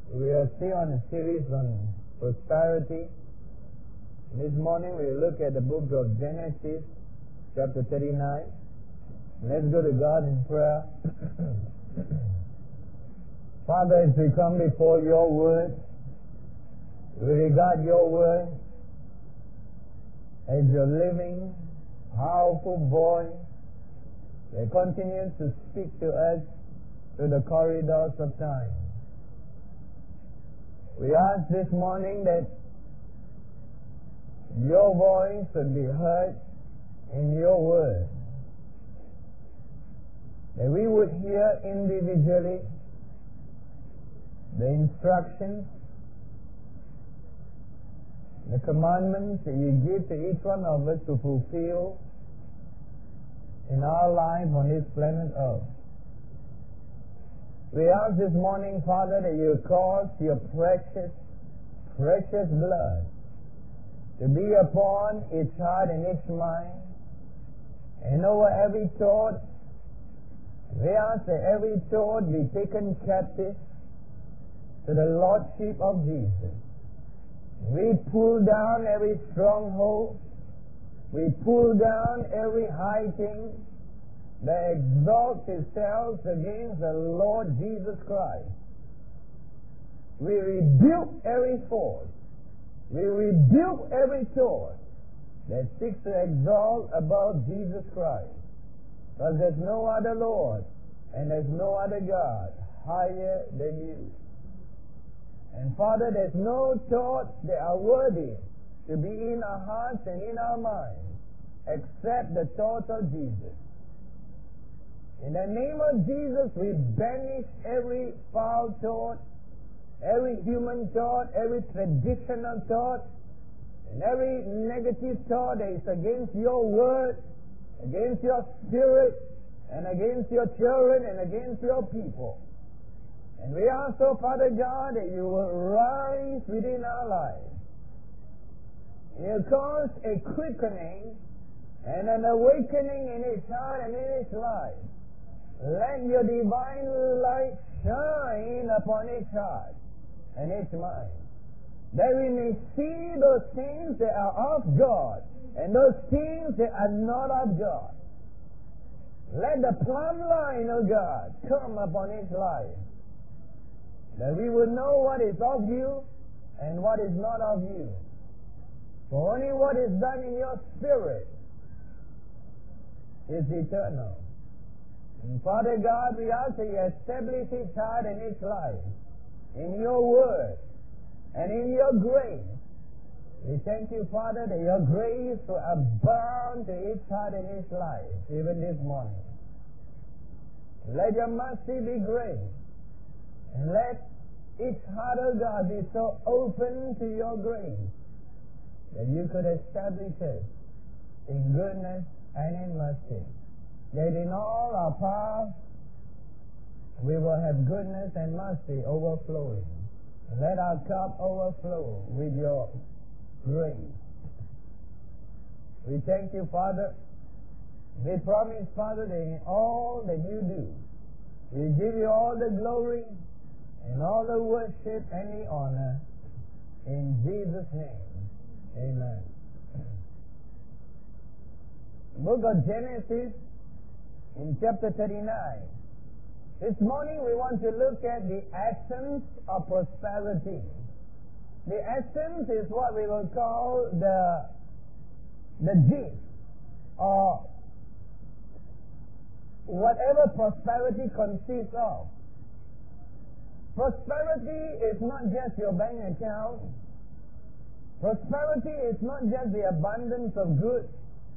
We are still on a series on prosperity. This morning we look at the book of Genesis, chapter 39. Let's go to God in prayer. Father, as we come before your word, we regard your word as your living, powerful voice that continues to speak to us through the corridors of time. We ask this morning that your voice would be heard in your word, that we would hear individually the instructions, the commandments that you give to each one of us to fulfill in our life on this planet Earth. We ask this morning, Father, that you cause your precious, precious blood to be upon each heart and each mind, and over every thought. We ask that every thought be taken captive to the Lordship of Jesus. We pull down every stronghold. We pull down every high thing that exalts itself against the Lord Jesus Christ. We rebuke every force. We rebuke every thought that seeks to exalt above Jesus Christ. Because there's no other Lord and there's no other God higher than you. And Father, there's no thoughts that are worthy to be in our hearts and in our minds except the thoughts of Jesus. In the name of Jesus, we banish every foul thought, every human thought, every traditional thought, and every negative thought that is against your word, against your spirit, and against your children, and against your people. And we ask, oh Father God, that you will rise within our lives. You cause a quickening and an awakening in each heart and in each life. Let your divine light shine upon each heart and each mind, that we may see those things that are of God and those things that are not of God. Let the plumb line of God come upon each life, that we would know what is of you and what is not of you. For only what is done in your spirit is eternal. And Father God, we ask that you establish each heart and each life in your word and in your grace. We thank you, Father, that your grace will abound to each heart and each life, even this morning. Let your mercy be great, and let each heart of God be so open to your grace that you could establish us in goodness and in mercy, that in all our paths we will have goodness and mercy overflowing. Let our cup overflow with your grace. We thank you, Father. We promise, Father, that in all that you do, we give you all the glory and all the worship and the honor. In Jesus' name, amen. Book of Genesis, in chapter 39. This morning we want to look at the essence of prosperity. The essence is what we will call the gist, or whatever prosperity consists of. Prosperity is not just your bank account. Prosperity is not just the abundance of goods.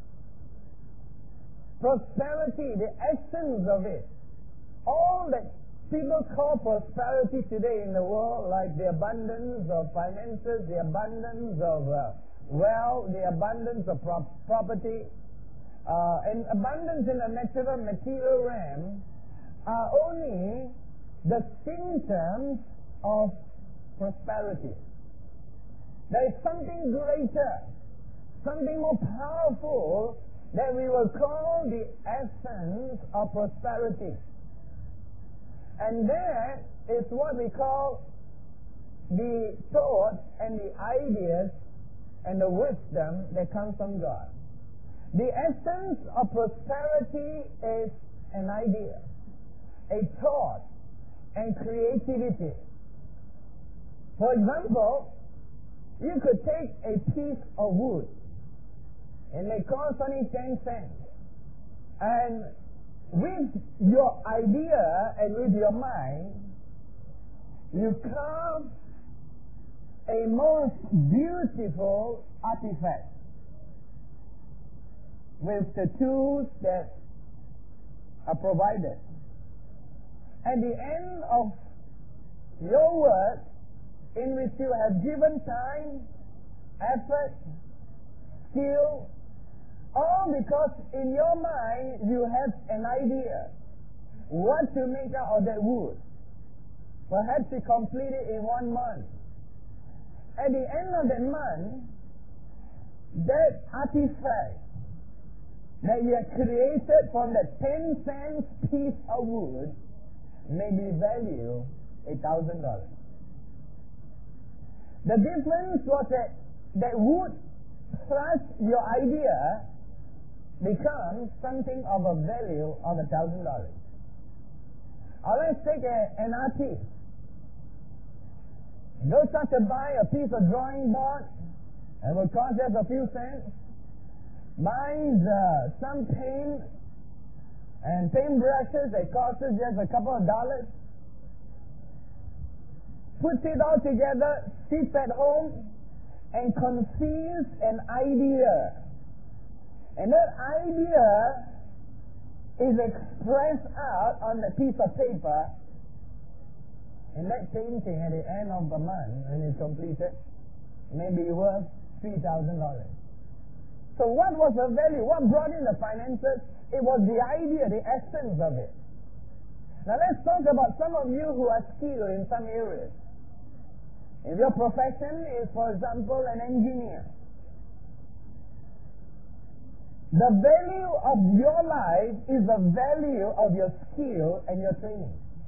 Prosperity, the essence of it, all that people call prosperity today in the world, like the abundance of finances, the abundance of wealth, the abundance of property, and abundance in the material realm, are only the symptoms of prosperity. There is something greater, something more powerful that we will call the essence of prosperity. And that is what we call the thoughts and the ideas and the wisdom that comes from God. The essence of prosperity is an idea, a thought, and creativity. For example, you could take a piece of wood, and it costs only 10 cents. And with your idea and with your mind, you carve a most beautiful artifact with the tools that are provided. At the end of your work, in which you have given time, effort, skill, all because in your mind you have an idea what to make out of that wood. Perhaps you complete it in 1 month. At the end of that month, that artifact that you have created from that 10 cents piece of wood may be valued $1,000. The difference was that wood plus your idea becomes something of a value of $1,000. Or let's take an artist. Goes out to buy a piece of drawing board, and will cost just a few cents. Buys some paint and paint brushes that cost just a couple of dollars. Puts it all together, sits at home, and conceives an idea. And that idea is expressed out on a piece of paper. And that painting at the end of the month, when it's completed, may be worth $3,000. So what was the value? What brought in the finances? It was the idea, the essence of it. Now let's talk about some of you who are skilled in some areas. If your profession is, for example, an engineer, the value of your life is the value of your skill and your training.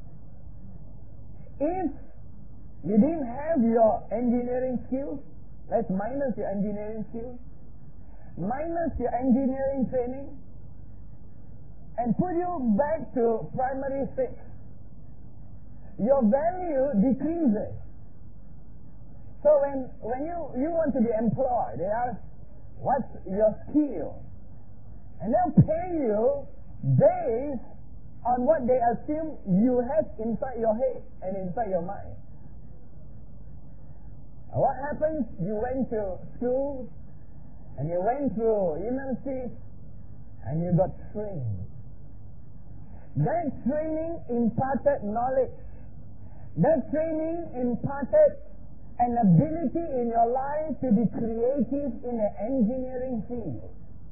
If you didn't have your engineering skills, let's minus your engineering skills, minus your engineering training, and put you back to primary 6, your value decreases. So when you want to be employed, they ask, what's your skill? And they'll pay you based on what they assume you have inside your head and inside your mind. And what happens? You went to school, and you went through university, and you got trained. That training imparted knowledge. That training imparted an ability in your life to be creative in the engineering field.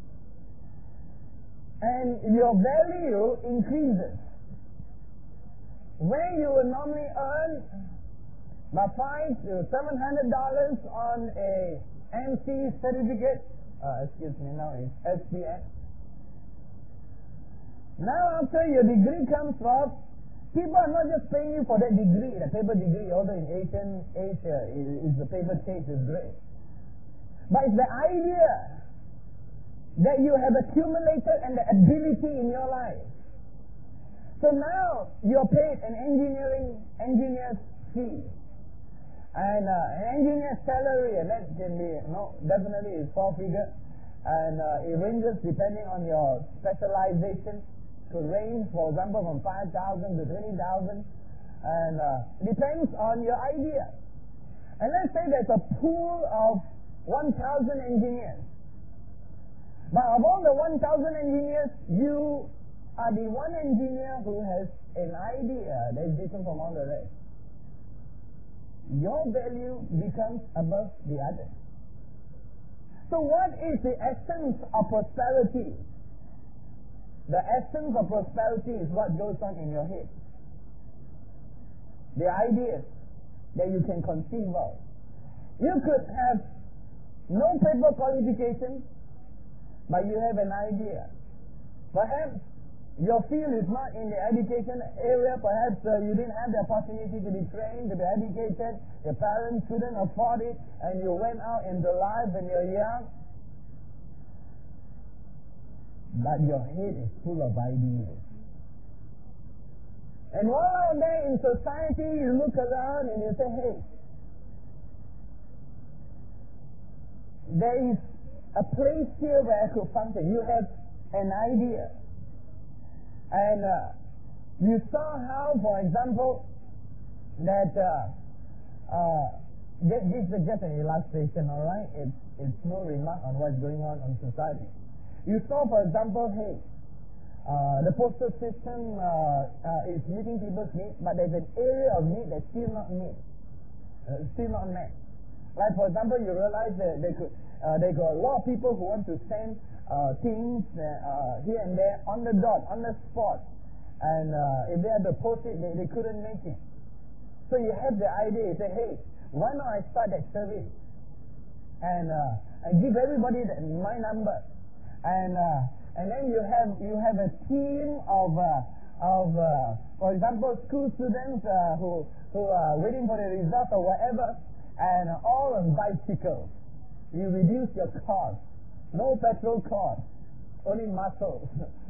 And your value increases. Where you will normally earn about $500 to $700 on a MC certificate, now it's SPN. Now after your degree comes up, people are not just paying you for that degree, the paper degree, although in Asia is the paper chase is great. But it's the idea that you have accumulated and the ability in your life. So now you're paid an engineer's fee. And an engineer's salary, and that can be, definitely is 4-figure. And it ranges depending on your specialization. Could range, for example, from 5,000 to 20,000, and depends on your idea. And let's say there's a pool of 1,000 engineers. But of all the 1,000 engineers, you are the one engineer who has an idea that is different from all the rest. Your value becomes above the others. So what is the essence of prosperity? The essence of prosperity is what goes on in your head. The ideas that you can conceive of. You could have no paper qualification, but you have an idea. Perhaps Your field is not in the education area. Perhaps you didn't have the opportunity to be trained, to be educated. Your parents couldn't afford it, and you went out into life when you're young. But your head is full of ideas. And while out there in society, you look around and you say, hey, there is a place here where I could function. You have an idea. And you saw how, for example, that this is just an illustration, all right? It's no remark on what's going on in society. You saw, for example, hey, the postal system is meeting people's needs, but there's an area of need that's still not met. Like, for example, you realize that they got a lot of people who want to send things here and there on the dot, on the spot. And if they had to post it, they couldn't make it. So you have the idea, you say, hey, why not I start that service? And give everybody my number. And then you have a team of for example, school students who are waiting for the result or whatever, and all on bicycles. You reduce your cost. No petrol cost. Only muscles.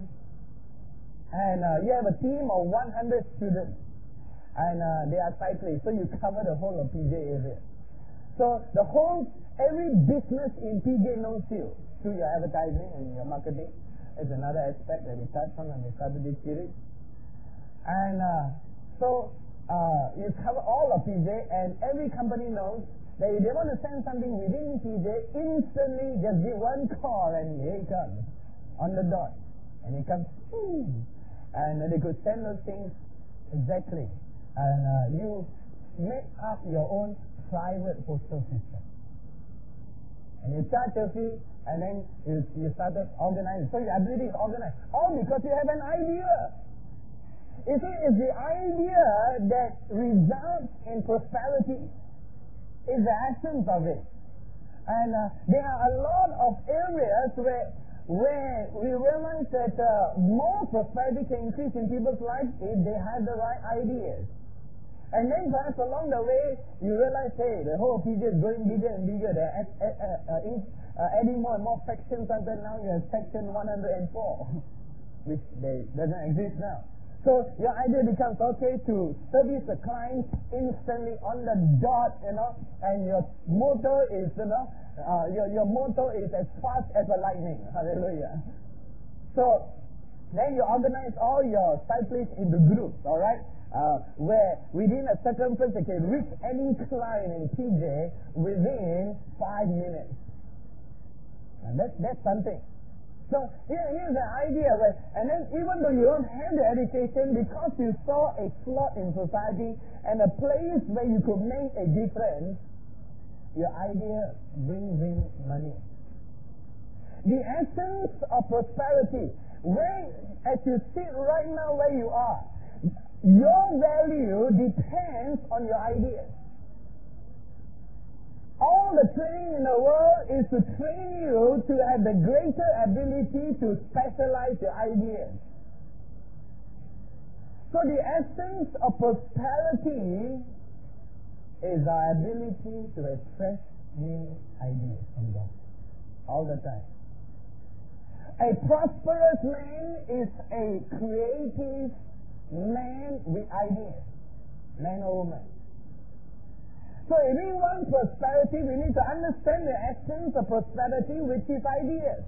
And you have a team of 100 students. And they are cyclists. So you cover the whole of PJ area. So every business in PJ knows you through your advertising and your marketing. It's another aspect that we touched on when we started this series. And so you cover all of PJ, and every company knows that if they want to send something within PJ, instantly just give one call and here it comes on the dot. And it comes, and they could send those things exactly. And you make up your own private postal system. And you charge your fee, and then you started organizing. So your ability is organized. All because you have an idea. You see, it's the idea that results in prosperity. Is the essence of it. And there are a lot of areas where we realize that more prosperity can increase in people's lives if they have the right ideas. And then perhaps along the way, you realize, hey, the whole PJ is going bigger and bigger. They're adding more and more sections until now you have section 104, which doesn't exist now. So your idea becomes, okay, to service the client instantly on the dot, and your motto is, your motto is as fast as a lightning. Hallelujah. So then you organize all your cyclists into groups, all right? Where within a circumference they can reach any client in PJ within 5 minutes. And that's something. So here's the idea, and then even though you don't have the education, because you saw a slot in society and a place where you could make a difference, your idea brings in money. The essence of prosperity, as you sit right now where you are, your value depends on your ideas. All the training in the world is to train you to have the greater ability to specialize your ideas. So the essence of prosperity is our ability to express new ideas from God all the time. A prosperous man is a creative man with ideas, man or woman. So if we want prosperity, we need to understand the essence of prosperity, which is ideas.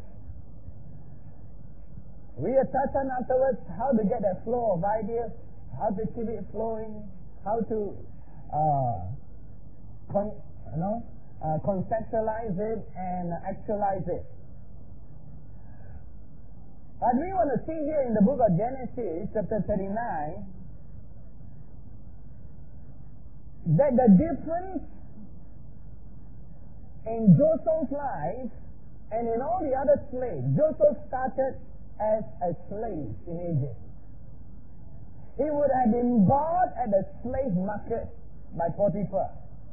We will touch on afterwards how to get that flow of ideas, how to keep it flowing, how to conceptualize it and actualize it. But we want to see here in the book of Genesis, chapter 39, that the difference in Joseph's life and in all the other slaves, Joseph started as a slave in Egypt. He would have been bought at the slave market by Potiphar.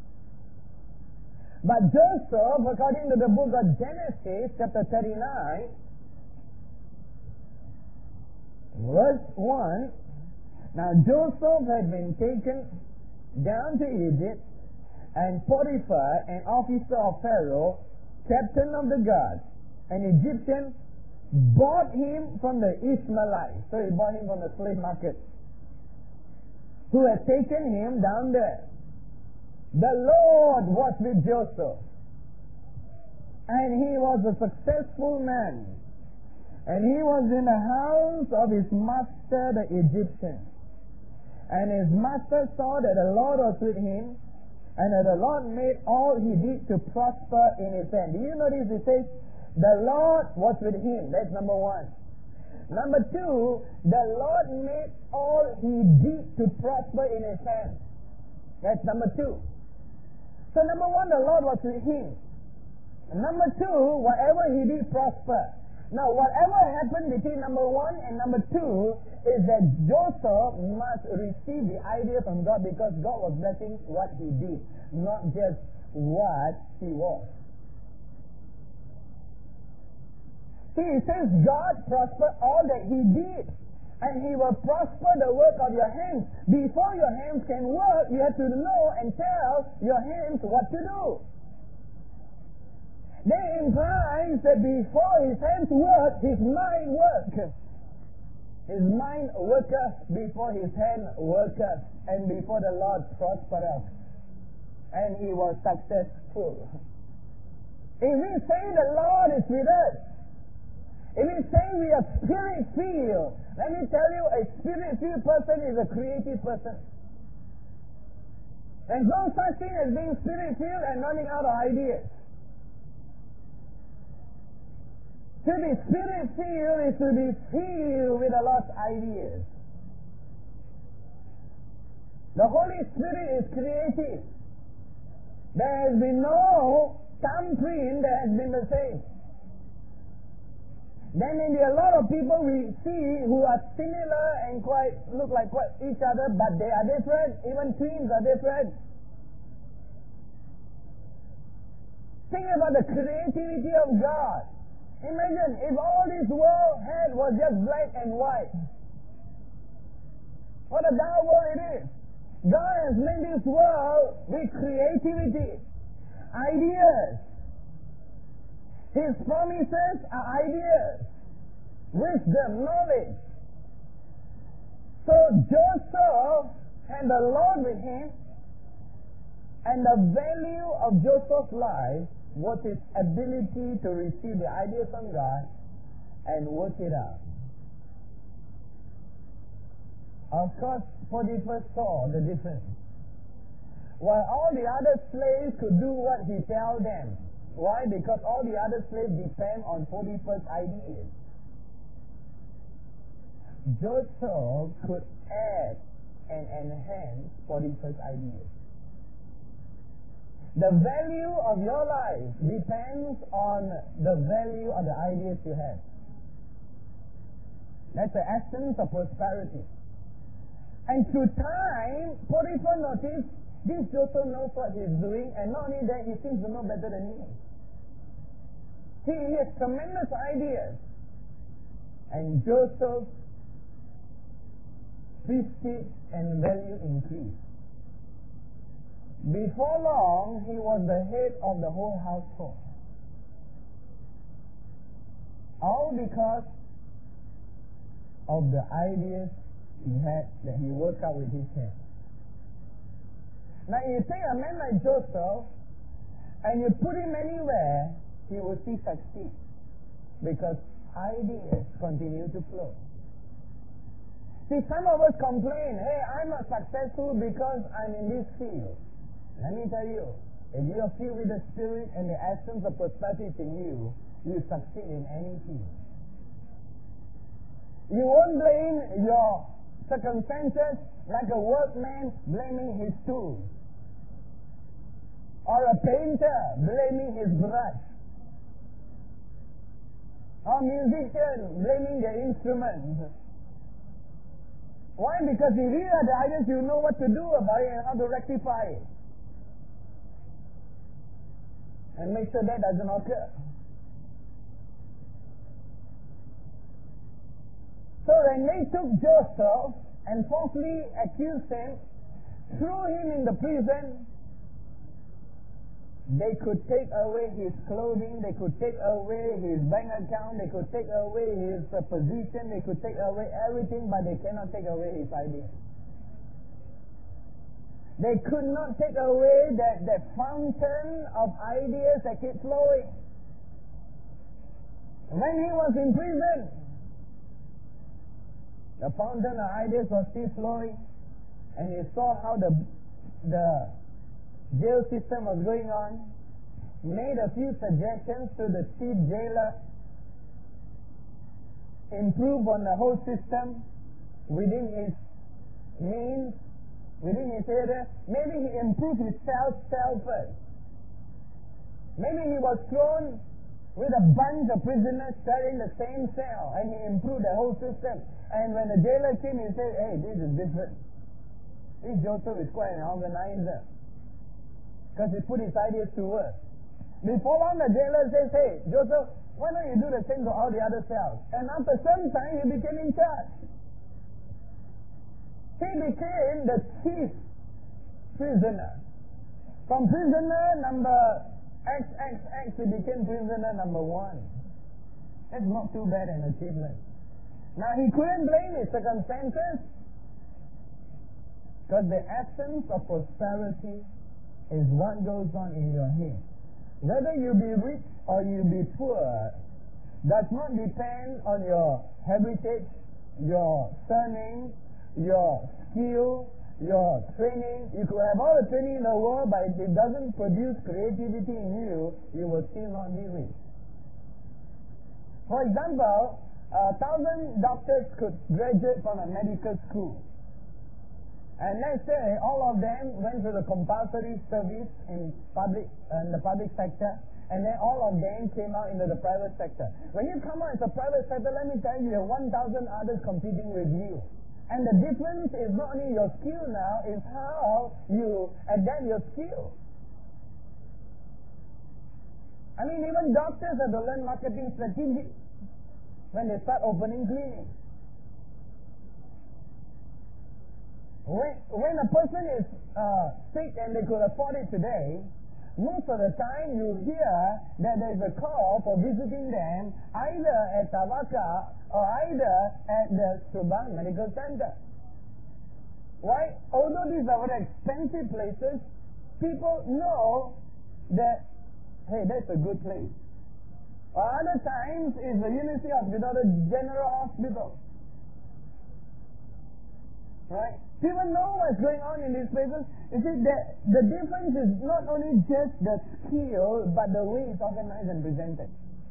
But Joseph, according to the book of Genesis, chapter 39, Verse 1. Now Joseph had been taken down to Egypt, and Potiphar, an officer of Pharaoh, captain of the guard, an Egyptian, bought him from the Ishmaelites. So he bought him from the slave market, who had taken him down there. The Lord was with Joseph, and he was a successful man, and he was in the house of his master the Egyptian. And his master saw that the Lord was with him, and that the Lord made all he did to prosper in his hand. Do you notice it says, the Lord was with him? That's number one. Number two, the Lord made all he did to prosper in his hand. That's number two. So number one, the Lord was with him. And number two, whatever he did prosper. Now, whatever happened between number one and number two is that Joseph must receive the idea from God, because God was blessing what he did, not just what he was. See, it says God prospered all that he did, and he will prosper the work of your hands. Before your hands can work, you have to know and tell your hands what to do. That implies that before his hands work, his mind works. His mind worketh before his hand worketh, and before the Lord prospereth. And he was successful. If we say the Lord is with us, if we say we are spirit-filled, let me tell you, a spirit-filled person is a creative person. There's no such thing as being spirit-filled and running out of ideas. To be spirit-filled is to be filled with a lot of ideas. The Holy Spirit is creative. There has been no thumbprint that has been the same. There may be a lot of people we see who are similar and look like each other, but they are different. Even twins are different. Think about the creativity of God. Imagine if all this world had was just black and white. What a dull world it is. God has made this world with creativity, ideas. His promises are ideas, wisdom, knowledge. So Joseph had the Lord with him, and the value of Joseph's life was his ability to receive the ideas from God and work it out. Of course, Potiphar saw the difference. While all the other slaves could do what he told them. Why? Because all the other slaves depend on Potiphar's ideas. Joseph could add and enhance Potiphar's ideas. The value of your life depends on the value of the ideas you have. That's the essence of prosperity. And through time, Potiphar noticed this Joseph knows what he's doing, and not only that, he seems to know better than me. He has tremendous ideas. And Joseph prestige and value increased. Before long, he was the head of the whole household. All because of the ideas he had that he worked out with his hands. Now, you take a man like Joseph and you put him anywhere, he will still succeed, because ideas continue to flow. See, some of us complain, hey, I'm not successful because I'm in this field. Let me tell you, if you are filled with the Spirit and the essence of prosperity in you, you succeed in any field. You won't blame your circumstances like a workman blaming his tools, or a painter blaming his brush, or a musician blaming their instrument. Why? Because if you have the ideas, you know what to do about it and how to rectify it. And make sure that doesn't occur. So when they took Joseph and falsely accused him, threw him in the prison, they could take away his clothing, they could take away his bank account, they could take away his position, they could take away everything, but they cannot take away his idea. They could not take away that fountain of ideas that kept flowing. When he was in prison, the fountain of ideas was still flowing, and he saw how the jail system was going on, made a few suggestions to the chief jailer, improve on the whole system within his means, within his area. Maybe he improved his cell first. Maybe he was thrown with a bunch of prisoners sharing the same cell, and he improved the whole system. And when the jailer came, he said, "Hey, this is different. This Joseph is quite an organizer." Because he put his ideas to work. Before long, the jailer says, "Hey, Joseph, why don't you do the same to all the other cells?" And after some time, he became in charge. He became the chief prisoner. From prisoner number XXX, he became prisoner number 1. That's not too bad an achievement. Now, he couldn't blame his circumstances, because the essence of prosperity is what goes on in your head. Whether you be rich or you be poor does not depend on your heritage, your surname, your skill, your training. You could have all the training in the world, but if it doesn't produce creativity in you, you will still not be rich. For example, 1,000 doctors could graduate from a medical school. And let's say all of them went through the compulsory service in the public sector, and then all of them came out into the private sector. When you come out as a private sector, let me tell you, you have 1,000 others competing with you. And the difference is not only your skill now, is how you adapt your skill. I mean, even doctors have to learn marketing strategy when they start opening clinics. When a person is sick and they could afford it today, most of the time you hear that there is a call for visiting them either at Tavaka or either at the Subang Medical Center. Why? Although these are very expensive places, people know that, hey, that's a good place. Or other times is the University Hospital, the General Hospital. Right? People know what's going on in these places. You see, the difference is not only just the skill, but the way it's organized and presented.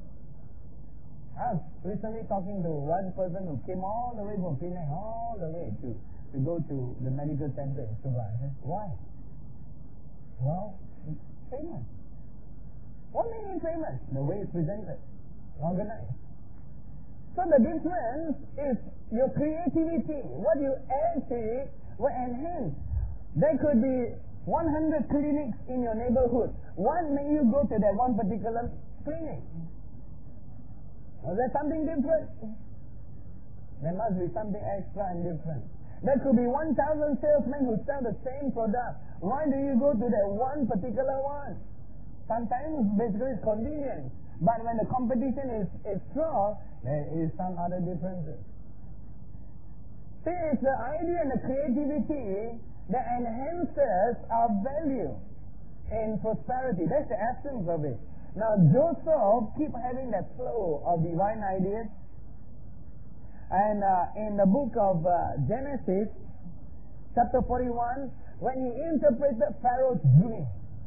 I was recently talking to one person who came all the way from Penang, all the way to go to the medical center in Subang. Why? Well, it's famous. What made it famous? The way it's presented, organized. So the difference is your creativity. What you add to it will enhance. There could be 100 clinics in your neighborhood. What made you go to that one particular clinic? Was there something different? There must be something extra and different. There could be 1,000 salesmen who sell the same product. Why do you go to that one particular one? Sometimes basically it's convenience. But when the competition is strong, there is some other differences. See, it's the idea and the creativity that enhances our value in prosperity. That's the essence of it. Now, Joseph keep having that flow of divine ideas. And in the book of Genesis, chapter 41, when he interpreted Pharaoh's dream,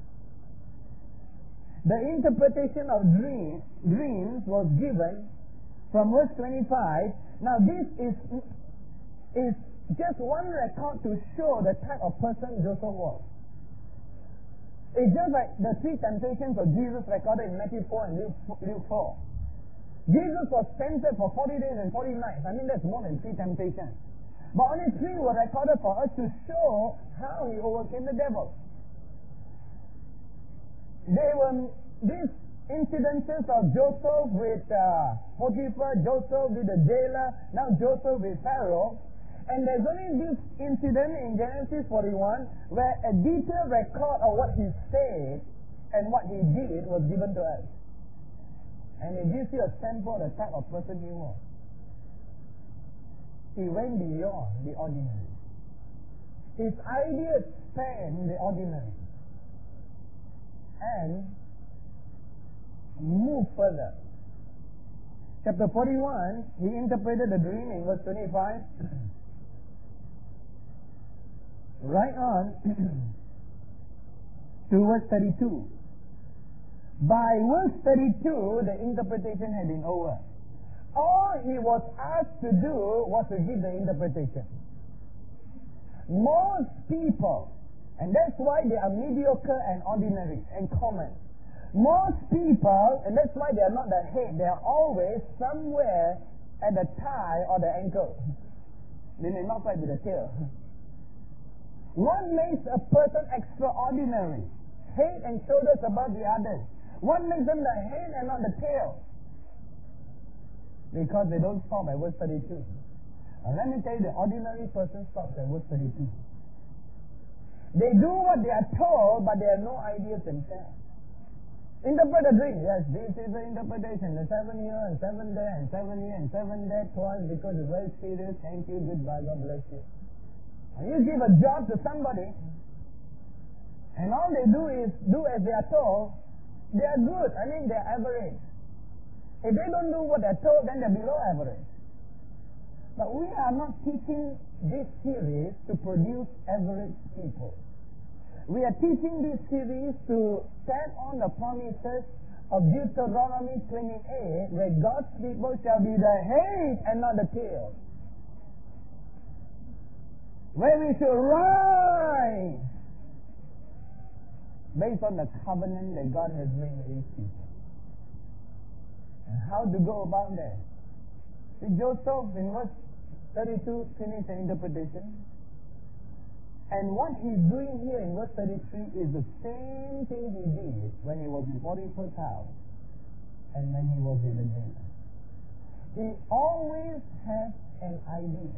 the interpretation of dreams was given from verse 25. Now, this is just one record to show the type of person Joseph was. It's just like the 3 temptations of Jesus recorded in Matthew 4 and Luke 4. Jesus was tempted for 40 days and 40 nights. I mean, that's more than 3 temptations. But only 3 were recorded for us to show how he overcame the devil. These incidences of Joseph with Potiphar, Joseph with the jailer, now Joseph with Pharaoh. And there's only this incident in Genesis 41 where a detailed record of what he said and what he did was given to us. And it gives you a sample of the type of person he was. He went beyond the ordinary. His ideas spanned the ordinary and moved further. Chapter 41, he interpreted the dream in verse 25. Right on to verse 32. By verse 32, the interpretation had been over. All he was asked to do was to give the interpretation. Most people, and that's why they are mediocre and ordinary and common. Most people, and that's why they are not the head, they are always somewhere at the thigh or the ankle. They may not quite be the tail. What makes a person extraordinary? Head and shoulders above the others. What makes them the head and not the tail? Because they don't stop at verse 32. Now let me tell you, the ordinary person stops at verse 32. They do what they are told, but they have no ideas themselves. Interpret a dream. Yes, this is the interpretation. The 7 here and 7 there and 7 here and 7 there twice because it's very serious. Thank you. Goodbye. God bless you. When you give a job to somebody and all they do is do as they are told, they are good. I mean, they are average. If they don't do what they're told, then they're below average. But we are not teaching this series to produce average people. We are teaching this series to stand on the promises of Deuteronomy 28, where God's people shall be the head and not the tail. Where we should rise based on the covenant that God has made with His people. And how to go about that? See, Joseph in verse 32 finished an interpretation. And what he's doing here in verse 33 is the same thing he did when he was in Potiphar's house and when he was in the jail. He always has an idea.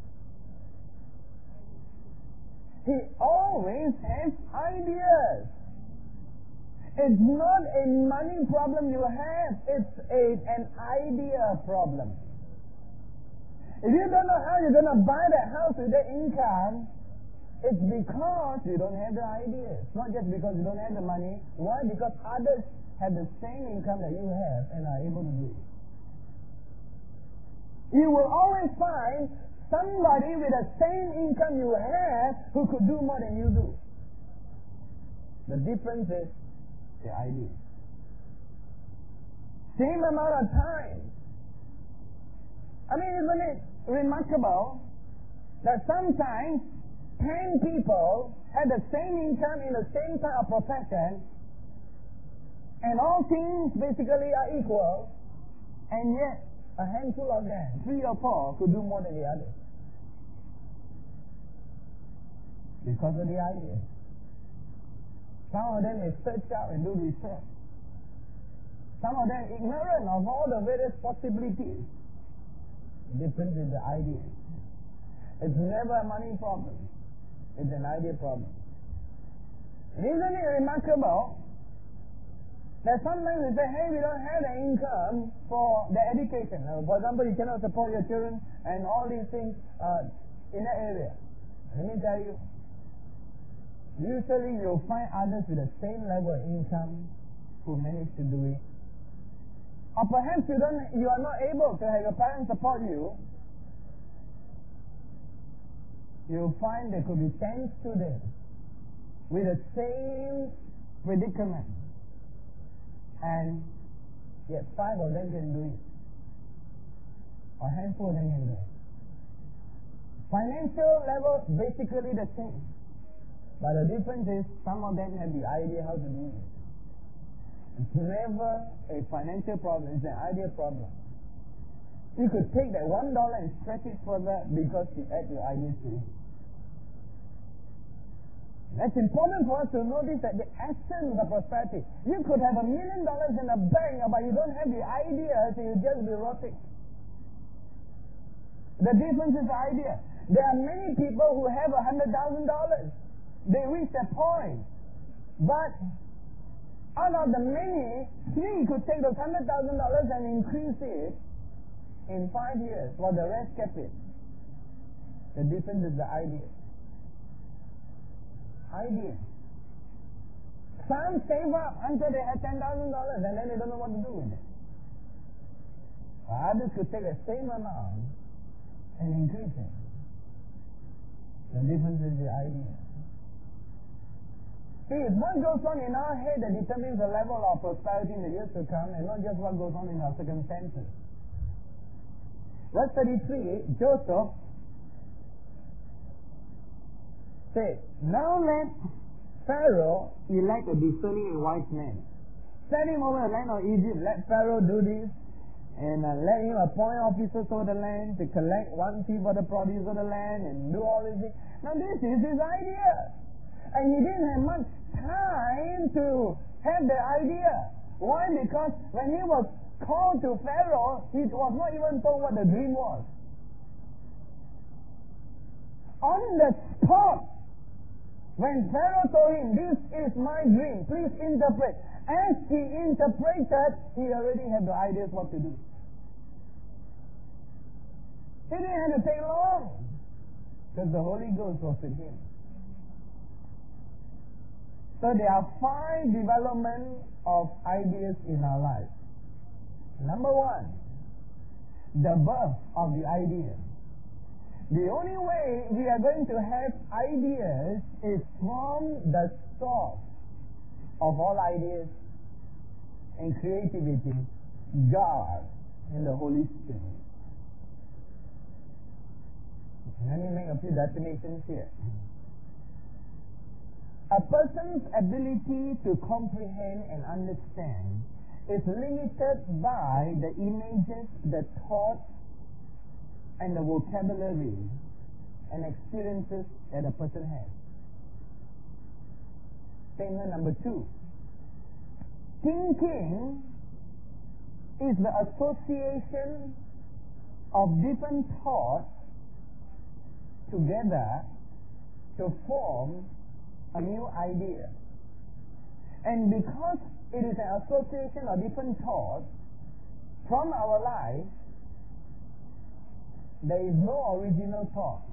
He always has ideas. It's not a money problem you have, it's an idea problem. If you don't know how you're going to buy that house with that income, it's because you don't have the idea. It's not just because you don't have the money. Why? Because others have the same income that you have and are able to do it. You will always find somebody with the same income you have who could do more than you do. The difference is the idea. Same amount of time. I mean, isn't it remarkable that sometimes 10 people had the same income in the same type of profession, and all things basically are equal, and yet a handful of them, 3 or 4, could do more than the others. Because of the idea. Some of them may search out and do research. Some of them ignorant of all the various possibilities. The difference is the idea. It's never a money problem. It's an idea problem. And isn't it remarkable that sometimes we say, hey, we don't have the income for the education. For example, you cannot support your children and all these things in that area. Let me tell you, usually you'll find others with the same level of income who manage to do it. Or perhaps you are not able to have your parents support you. You'll find there could be 10 students with the same predicament, and yet 5 of them can do it, or a handful of them can do it. Financial level basically the same, but the difference is some of them have the idea how to do it. It's never a financial problem, it's an idea problem. You could take that $1 and stretch it further because you add your ideas to it. That's important for us to notice that the essence of prosperity. You could have $1 million in the bank, but you don't have the idea, so you just be rotting. The difference is the idea. There are many people who have $100,000. They reach a point, but out of the many, 3 could take those $100,000 and increase it in 5 years, while the rest kept it. The difference is the idea. Idea. Some save up until they have $10,000 and then they don't know what to do with it. Others could take the same amount and increase it. The difference is the idea. See, it's what goes on in our head that determines the level of prosperity in the years to come, and not just what goes on in our circumstances. Verse 33, Joseph said, now let Pharaoh elect a discerning and wise man. Set him over the land of Egypt. Let Pharaoh do this. And let him appoint officers over the land to collect 1/5 of the produce of the land and do all these things. Now this is his idea. And he didn't have much time to have the idea. Why? Because when he was called to Pharaoh, he was not even told what the dream was. On the spot, when Pharaoh told him, this is my dream, please interpret. As he interpreted, he already had the ideas what to do. He didn't have to take long, because the Holy Ghost was with him. So there are 5 developments of ideas in our life. Number 1, the birth of the idea. The only way we are going to have ideas is from the source of all ideas and creativity, God and the Holy Spirit. Let me make a few definitions here. A person's ability to comprehend and understand is limited by the images, the thoughts, and the vocabulary and experiences that a person has. Statement number 2. Thinking is the association of different thoughts together to form a new idea. And because it is an association of different thoughts from our life, there is no original thought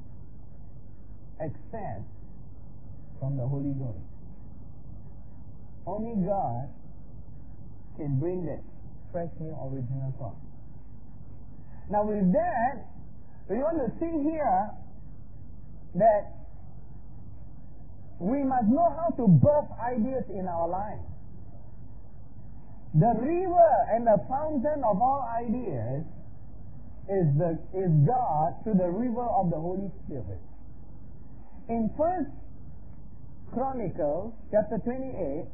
except from the Holy Ghost. Only God can bring that fresh new original thought. Now with that, we want to see here that we must know how to birth ideas in our lives. The river and the fountain of all ideas is God through the river of the Holy Spirit. In 1 Chronicles chapter 28,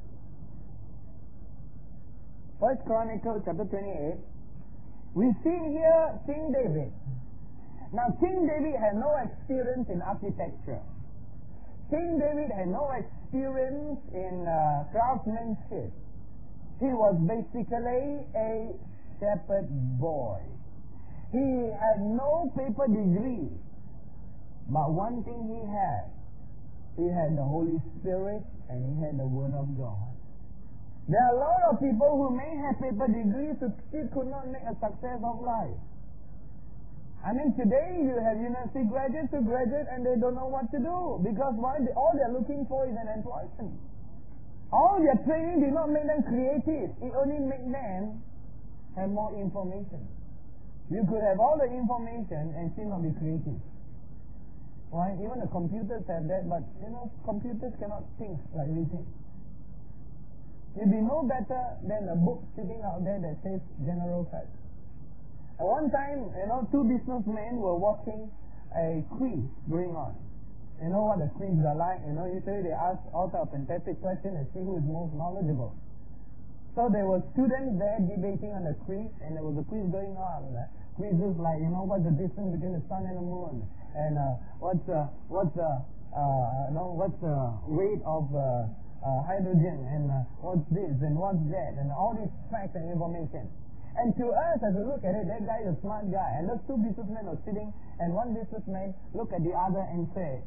1 Chronicles chapter 28, we see here King David. Now King David had no experience in architecture. King David had no experience in craftsmanship. He was basically a shepherd boy. He had no paper degree, but one thing he had the Holy Spirit and he had the Word of God. There are a lot of people who may have paper degrees who still could not make a success of life. I mean, today you have university graduates who graduate and they don't know what to do because all they're looking for is an employment. All their training did not make them creative. It only made them have more information. You could have all the information and still not be creative. Why? Even the computers have that, but computers cannot think like we think. You'd be no better than a book sitting out there that says general facts. At one time, 2 businessmen were watching a quiz going on. You know what the quiz are like? Usually they ask all sorts of fantastic questions and see who is most knowledgeable. So there were students there debating on the quiz, and there was a quiz going on. Quizzes like, what's the distance between the sun and the moon? And what's the what's the weight of hydrogen, and what's this and what's that, and all these facts and information. And to us, as we look at it, that guy is a smart guy. And those two businessmen are sitting, and one businessman look at the other and say,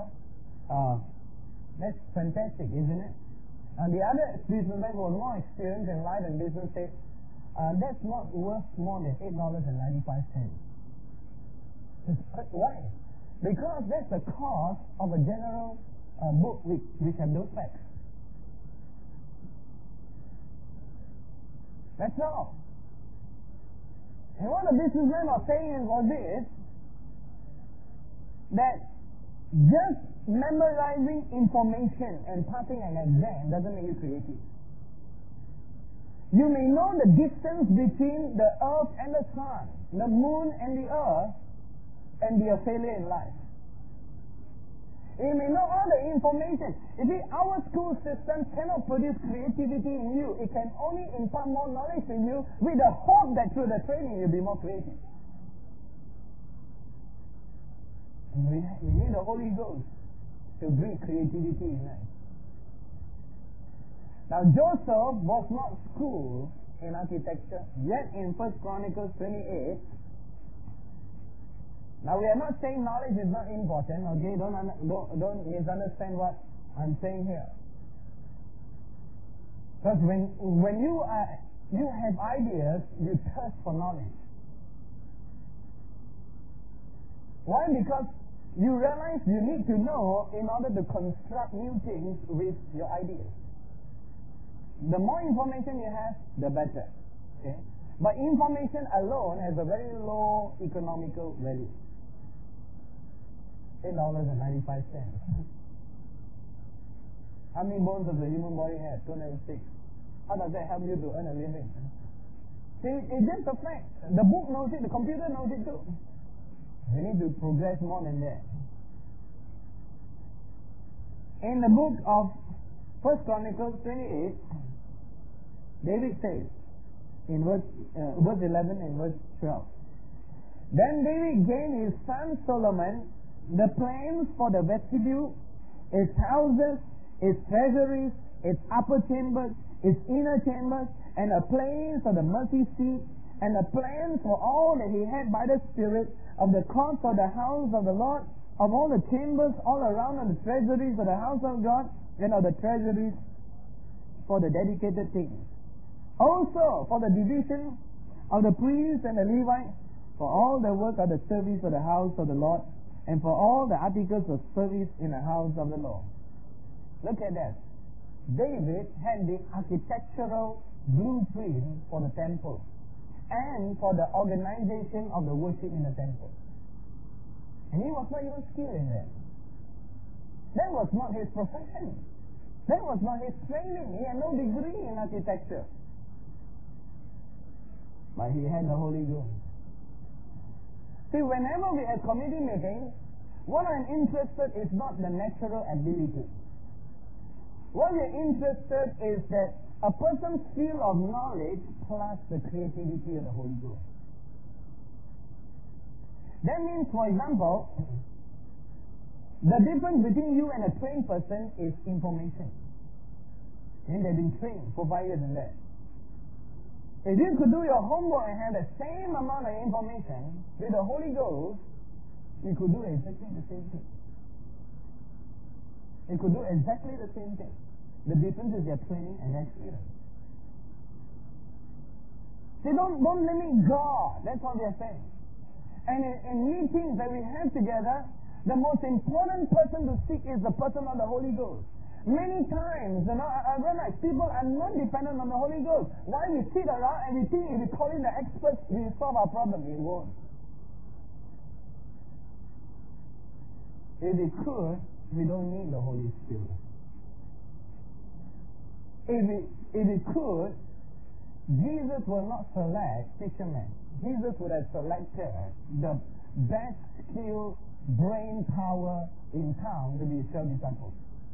that's fantastic, isn't it? And the other businessman who was more experienced in life and business said, that's not worth more than $8.95. Why? Because that's the cost of a general book which have those facts. That's all. And what the businessmen are saying was this, that just memorizing information and passing an exam doesn't make you creative. You may know the distance between the earth and the sun, the moon and the earth, and be a failure in life. You may know all the information. You see, our school system cannot produce creativity in you. It can only impart more knowledge to you with the hope that through the training you'll be more creative. And we need the Holy Ghost to bring creativity in us. Now, Joseph was not schooled in architecture, yet in 1 Chronicles 28, now we are not saying knowledge is not important, okay? Don't misunderstand what I'm saying here. Because when you have ideas, you thirst for knowledge. Why? Because you realize you need to know in order to construct new things with your ideas. The more information you have, the better. Okay? But information alone has a very low economical value. $8.95. How many bones does the human body have? 206. How does that help you to earn a living? See, it's just a fact. The book knows it, the computer knows it too. We need to progress more than that. In the book of 1 Chronicles 28, David says, in verse 11 and verse 12, then David gave his son Solomon the plans for the vestibule, its houses, its treasuries, its upper chambers, its inner chambers, and the plans of the mercy seat, and the plans for all that he had by the Spirit of the courts of the house of the Lord, of all the chambers all around, of the treasuries of the house of God, and of the treasuries for the dedicated things. Also for the division of the priests and the Levites, for all the work of the service of the house of the Lord, and for all the articles of service in the house of the Lord. Look at that. David had the architectural blueprint for the temple and for the organization of the worship in the temple. And he was not even skilled in that. That was not his profession. That was not his training. He had no degree in architecture. But he had the Holy Ghost. See, whenever we have committee meetings, what I'm interested is not the natural ability. What we're interested is that a person's field of knowledge plus the creativity of the Holy Ghost. That means, for example, the difference between you and a trained person is information. And they've been trained for 5 years in that. If you could do your homework and have the same amount of information with the Holy Ghost, you could do exactly the same thing. You could do exactly the same thing. The difference is your training and experience. See, don't limit God. That's what they're saying. And in meetings that we have together, the most important person to seek is the person of the Holy Ghost. Many times, I realize people are not dependent on the Holy Ghost. Why we sit around and we think if we call in the experts, we solve our problem. It won't. If we could, we don't need the Holy Spirit. If we could, Jesus will not select fishermen. Jesus would have selected the best skilled brain power in town to be his 12 disciples.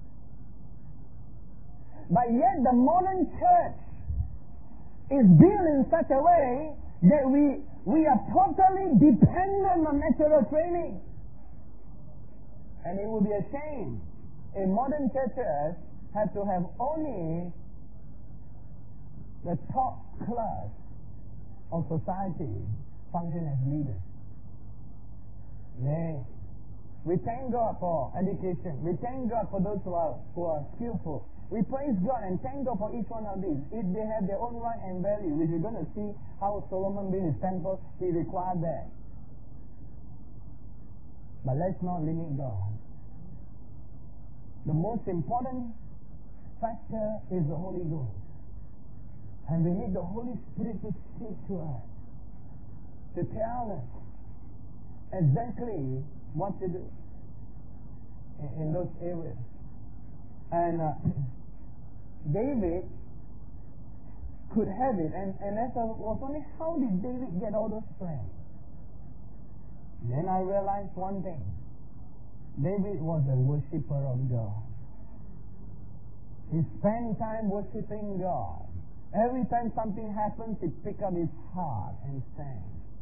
But yet the modern church is built in such a way that we are totally dependent on natural training. And it would be a shame if modern churches had to have only the top class of society function as leaders. Nay, we thank God for education. We thank God for those who are skillful. We praise God and thank God for each one of these. If they have their own right and value, which you're going to see how Solomon built his temple, he required that. But let's not limit God. The most important factor is the Holy Ghost. And we need the Holy Spirit to speak to us, to tell us exactly what to do in those areas. And David could have it. And as I was wondering, how did David get all those strength? Then I realized one thing. David was a worshipper of God. He spent time worshiping God. Every time something happens, he picked up his heart and sang.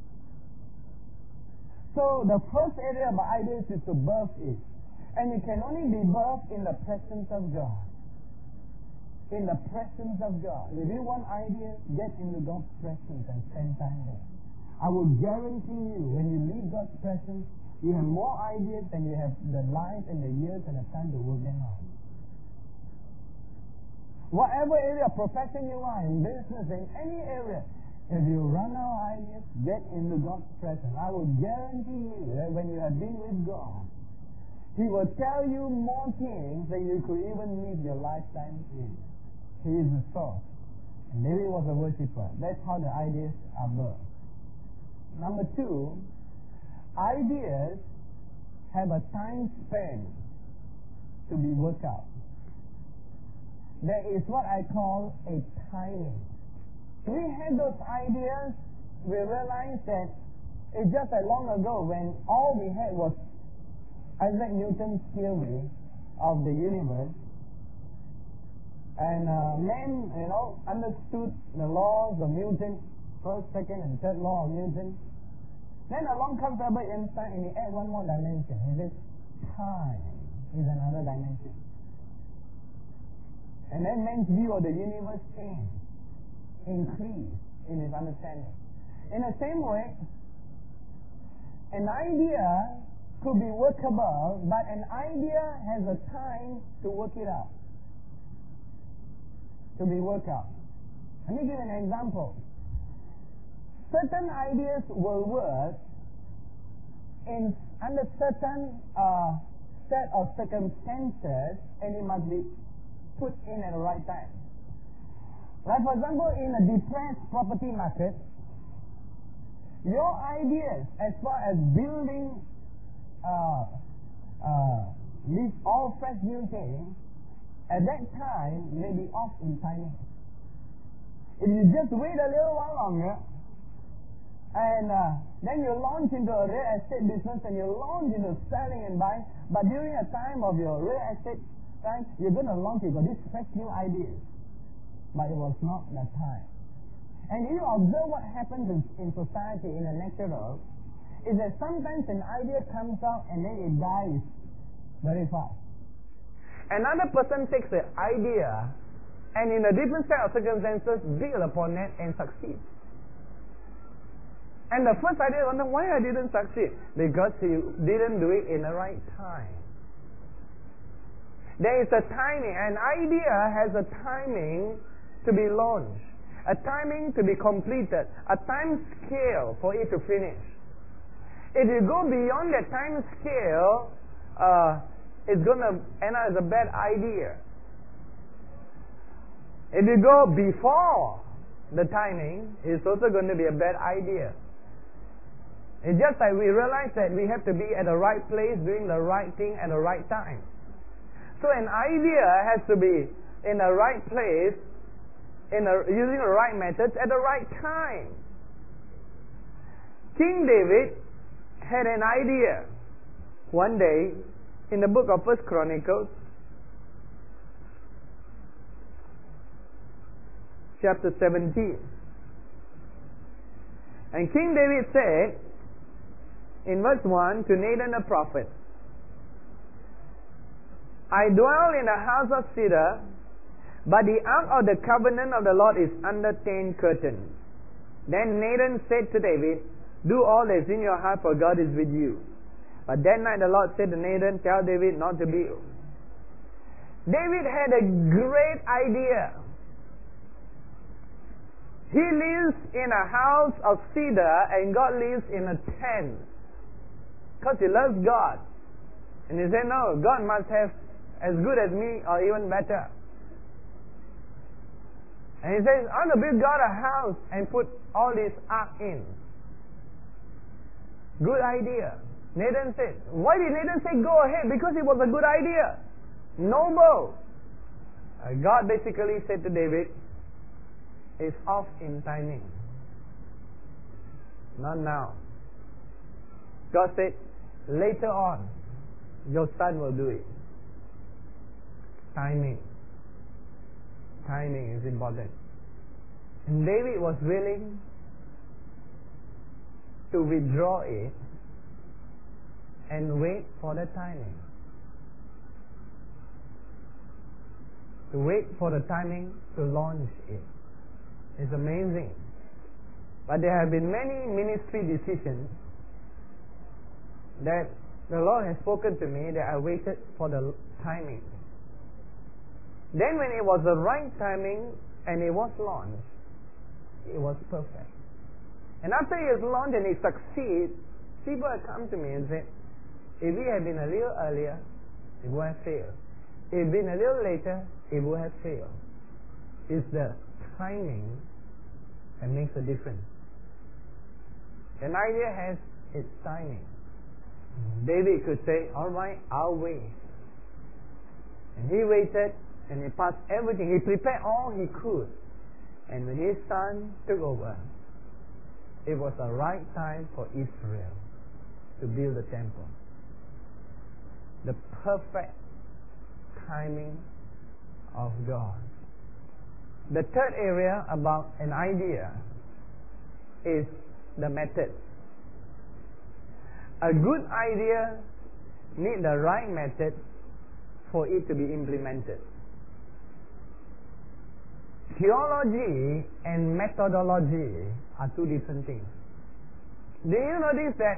So the first area of ideas is to birth it. And it can only be birthed in the presence of God. In the presence of God. If you want ideas, get into God's presence and spend time there. I will guarantee you, when you leave God's presence, you have more ideas than you have the life and the years and the time to work them out. Whatever area of profession you are, in business, in any area, if you run out of ideas, get into God's presence. I will guarantee you that when you have been with God, He will tell you more things than you could even live your lifetime in. He is the source. And David was a worshipper. That's how the ideas are birthed. Number 2, ideas have a time span to be worked out. There is what I call a timing. We had those ideas, we realized that it's just that long ago when all we had was Isaac Newton's theory of the universe, and men, understood the laws of Newton, first, second, and third law of Newton. Then along comes Albert Einstein, and he adds one more dimension. He says, time is another dimension. And then man's view of the universe changed, increased in his understanding. In the same way, an idea could be workable, but an idea has a time to work it out, to be worked out. Let me give an example. Certain ideas will work under certain set of circumstances, and it must be put in at the right time. Like for example, in a depressed property market, your ideas as far as building this all fresh new thing, at that time may be off in timing. If you just wait a little while longer, and then you launch into a real estate business and you launch into selling and buying, but during a time of your real estate time, you're going to launch, you've got these fresh new ideas. But it was not the time. And you observe what happens in society, in the natural, is that sometimes an idea comes out and then it dies very fast. Another person takes the idea and in a different set of circumstances build upon it and succeed. And the first idea, I wonder why I didn't succeed. Because he didn't do it in the right time. There is a timing. An idea has a timing to be launched, a timing to be completed, a time scale for it to finish. If you go beyond that time scale, it's going to end up as a bad idea. If you go before the timing, it's also going to be a bad idea. It's just like we realize that we have to be at the right place, doing the right thing at the right time. So an idea has to be in the right place, using the right methods at the right time. King David had an idea one day in the book of 1 Chronicles, chapter 17. And King David said in verse 1 to Nathan the prophet, I dwell in a house of cedar, but the ark of the covenant of the Lord is under 10 curtains. Then Nathan said to David, do all that is in your heart, for God is with you. But that night the Lord said to Nathan, tell David not to be. David had a great idea. He lives in a house of cedar and God lives in a tent. Because he loves God. And he said, no, God must have as good as me or even better. And he says, I want to build God a house and put all this ark in. Good idea. Nathan said, why did Nathan say go ahead? Because it was a good idea. Noble. God basically said to David, it's off in timing. Not now. God said, later on, your son will do it. Timing. Timing is important. And David was willing to withdraw it and wait for the timing. To wait for the timing to launch it. It's amazing. But there have been many ministry decisions that the Lord has spoken to me that I waited for the timing. Then when it was the right timing and it was launched, it was perfect. And after it was launched and it succeeds, people have come to me and said, if it had been a little earlier, it would have failed. If it had been a little later, it would have failed. It's the timing that makes a difference. An idea has its timing. David could say, alright, I'll wait. And he waited and he passed everything. He prepared all he could. And when his son took over, it was the right time for Israel to build the temple. The perfect timing of God. The third area about an idea is the method. A good idea needs the right method for it to be implemented. Theology and methodology are two different things. Do you notice that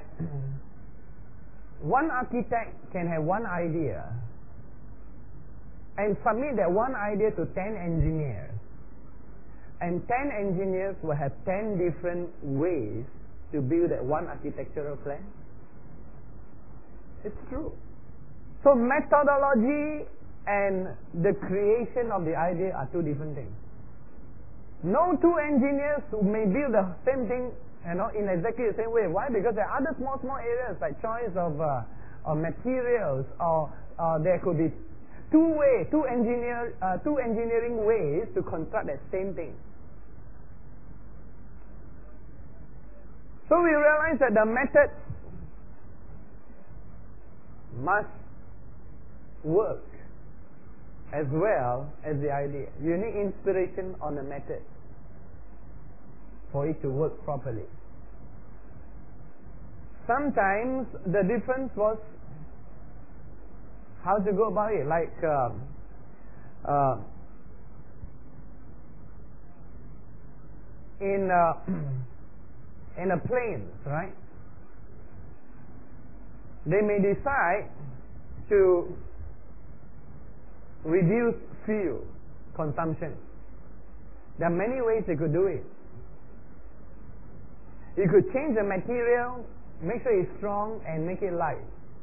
one architect can have one idea and submit that one idea to 10 engineers, and 10 engineers will have 10 different ways to build that one architectural plan? It's true. So methodology and the creation of the idea are two different things. No two engineers who may build the same thing, in exactly the same way. Why? Because there are other small areas like choice of materials, or there could be two engineering ways to construct that same thing. So we realize that the method must work as well as the idea. You need inspiration on the method for it to work properly. Sometimes the difference was how to go about it. Like in a plane, right? They may decide to reduce fuel consumption. There are many ways they could do it. You could change the material, make sure it's strong, and make it light.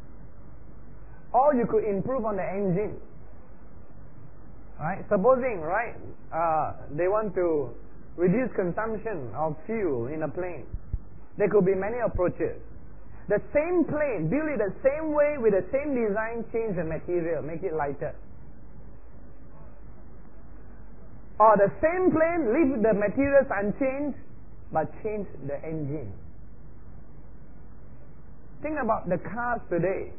Or you could improve on the engine. Right? Supposing, right, they want to reduce consumption of fuel in a plane. There could be many approaches. The same plane, build it the same way with the same design, change the material, make it lighter. Or the same plane, leave the materials unchanged, but change the engine. Think about the cars today.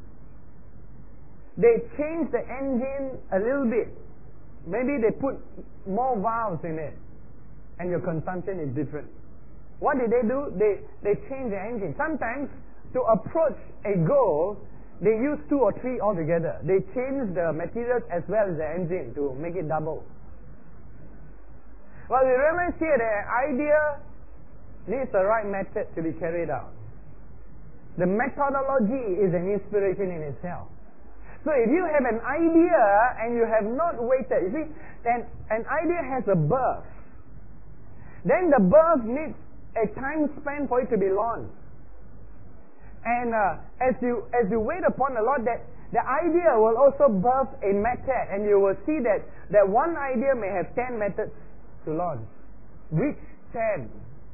They change the engine a little bit. Maybe they put more valves in it, and your consumption is different. What did they do? They change the engine. Sometimes to approach a goal, they use 2 or 3 altogether. They change the materials as well as the engine to make it double. Well, we realize here that an idea needs the right method to be carried out. The methodology is an inspiration in itself. So if you have an idea and you have not waited, you see, an idea has a birth. Then the birth needs a time span for it to be launched. And as you wait upon the Lord, that the idea will also birth a method, and you will see that one idea may have 10 methods to launch. Which 10?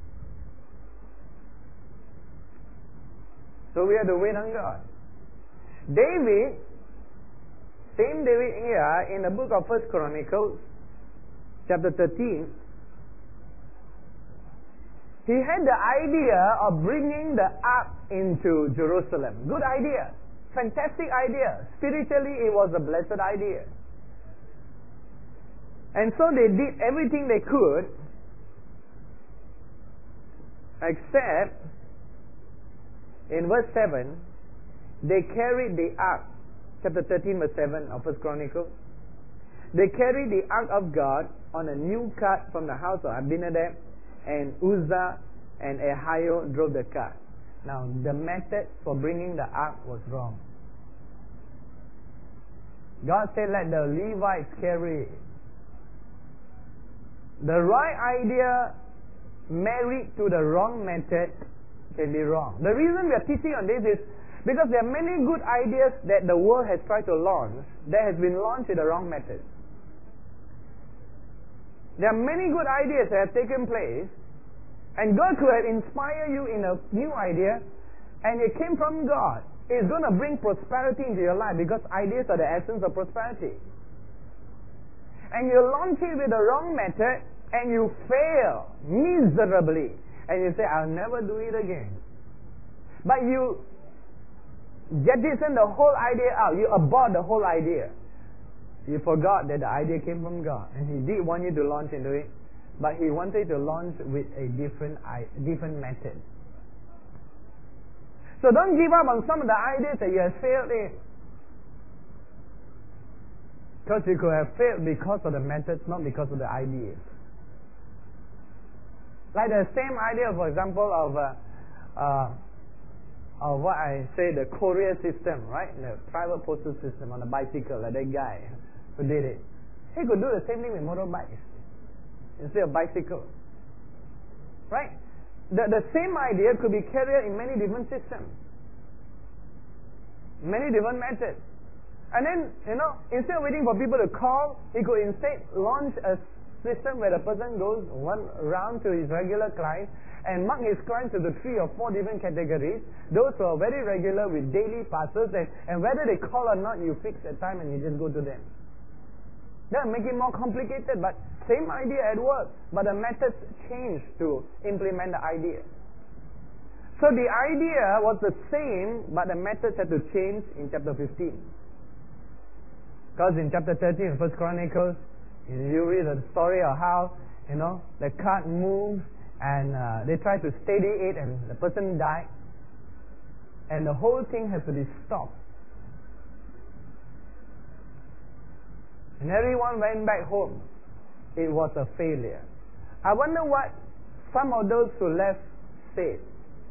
So we have to wait on God. David, same David here in the book of 1 Chronicles, chapter 13, he had the idea of bringing the ark into Jerusalem. Good idea. Fantastic idea. Spiritually, it was a blessed idea. And so they did everything they could, except in verse 7, they carried the ark. Chapter 13, verse 7 of 1 Chronicles. They carried the ark of God on a new cart from the house of Abinadab, and Uzzah and Ahio drove the cart. Now, the method for bringing the ark was wrong. God said, let the Levites carry it. The right idea married to the wrong method can be wrong. The reason we are teaching on this is because there are many good ideas that the world has tried to launch that has been launched with the wrong method. There are many good ideas that have taken place, and God could have inspired you in a new idea, and it came from God. It's going to bring prosperity into your life because ideas are the essence of prosperity. And you launch it with the wrong method, and you fail miserably, and you say, I'll never do it again. But you jettison the whole idea out. You abort the whole idea. You forgot that the idea came from God, and He did want you to launch into it, but He wanted to launch with a different method. So don't give up on some of the ideas that you have failed in, because you could have failed because of the methods, not because of the ideas. Like the same idea, for example, of what I say, the courier system, right? The private postal system on a bicycle, like that guy who did it. He could do the same thing with motorbikes instead of bicycles. Right? The same idea could be carried in many different systems. Many different methods. And then, instead of waiting for people to call, he could instead launch a system where the person goes one round to his regular client and mark his clients into 3 or 4 different categories. Those who are very regular with daily passes, and whether they call or not, you fix a time and you just go to them. That make it more complicated, but same idea at work, but the methods changed to implement the idea. So the idea was the same, but the methods had to change in chapter 15. Because in chapter 13 of 1 Chronicles, you read the story of how, the cart moved, and they tried to steady it, and the person died, and the whole thing has to be stopped. And everyone went back home. It was a failure. I wonder what some of those who left said.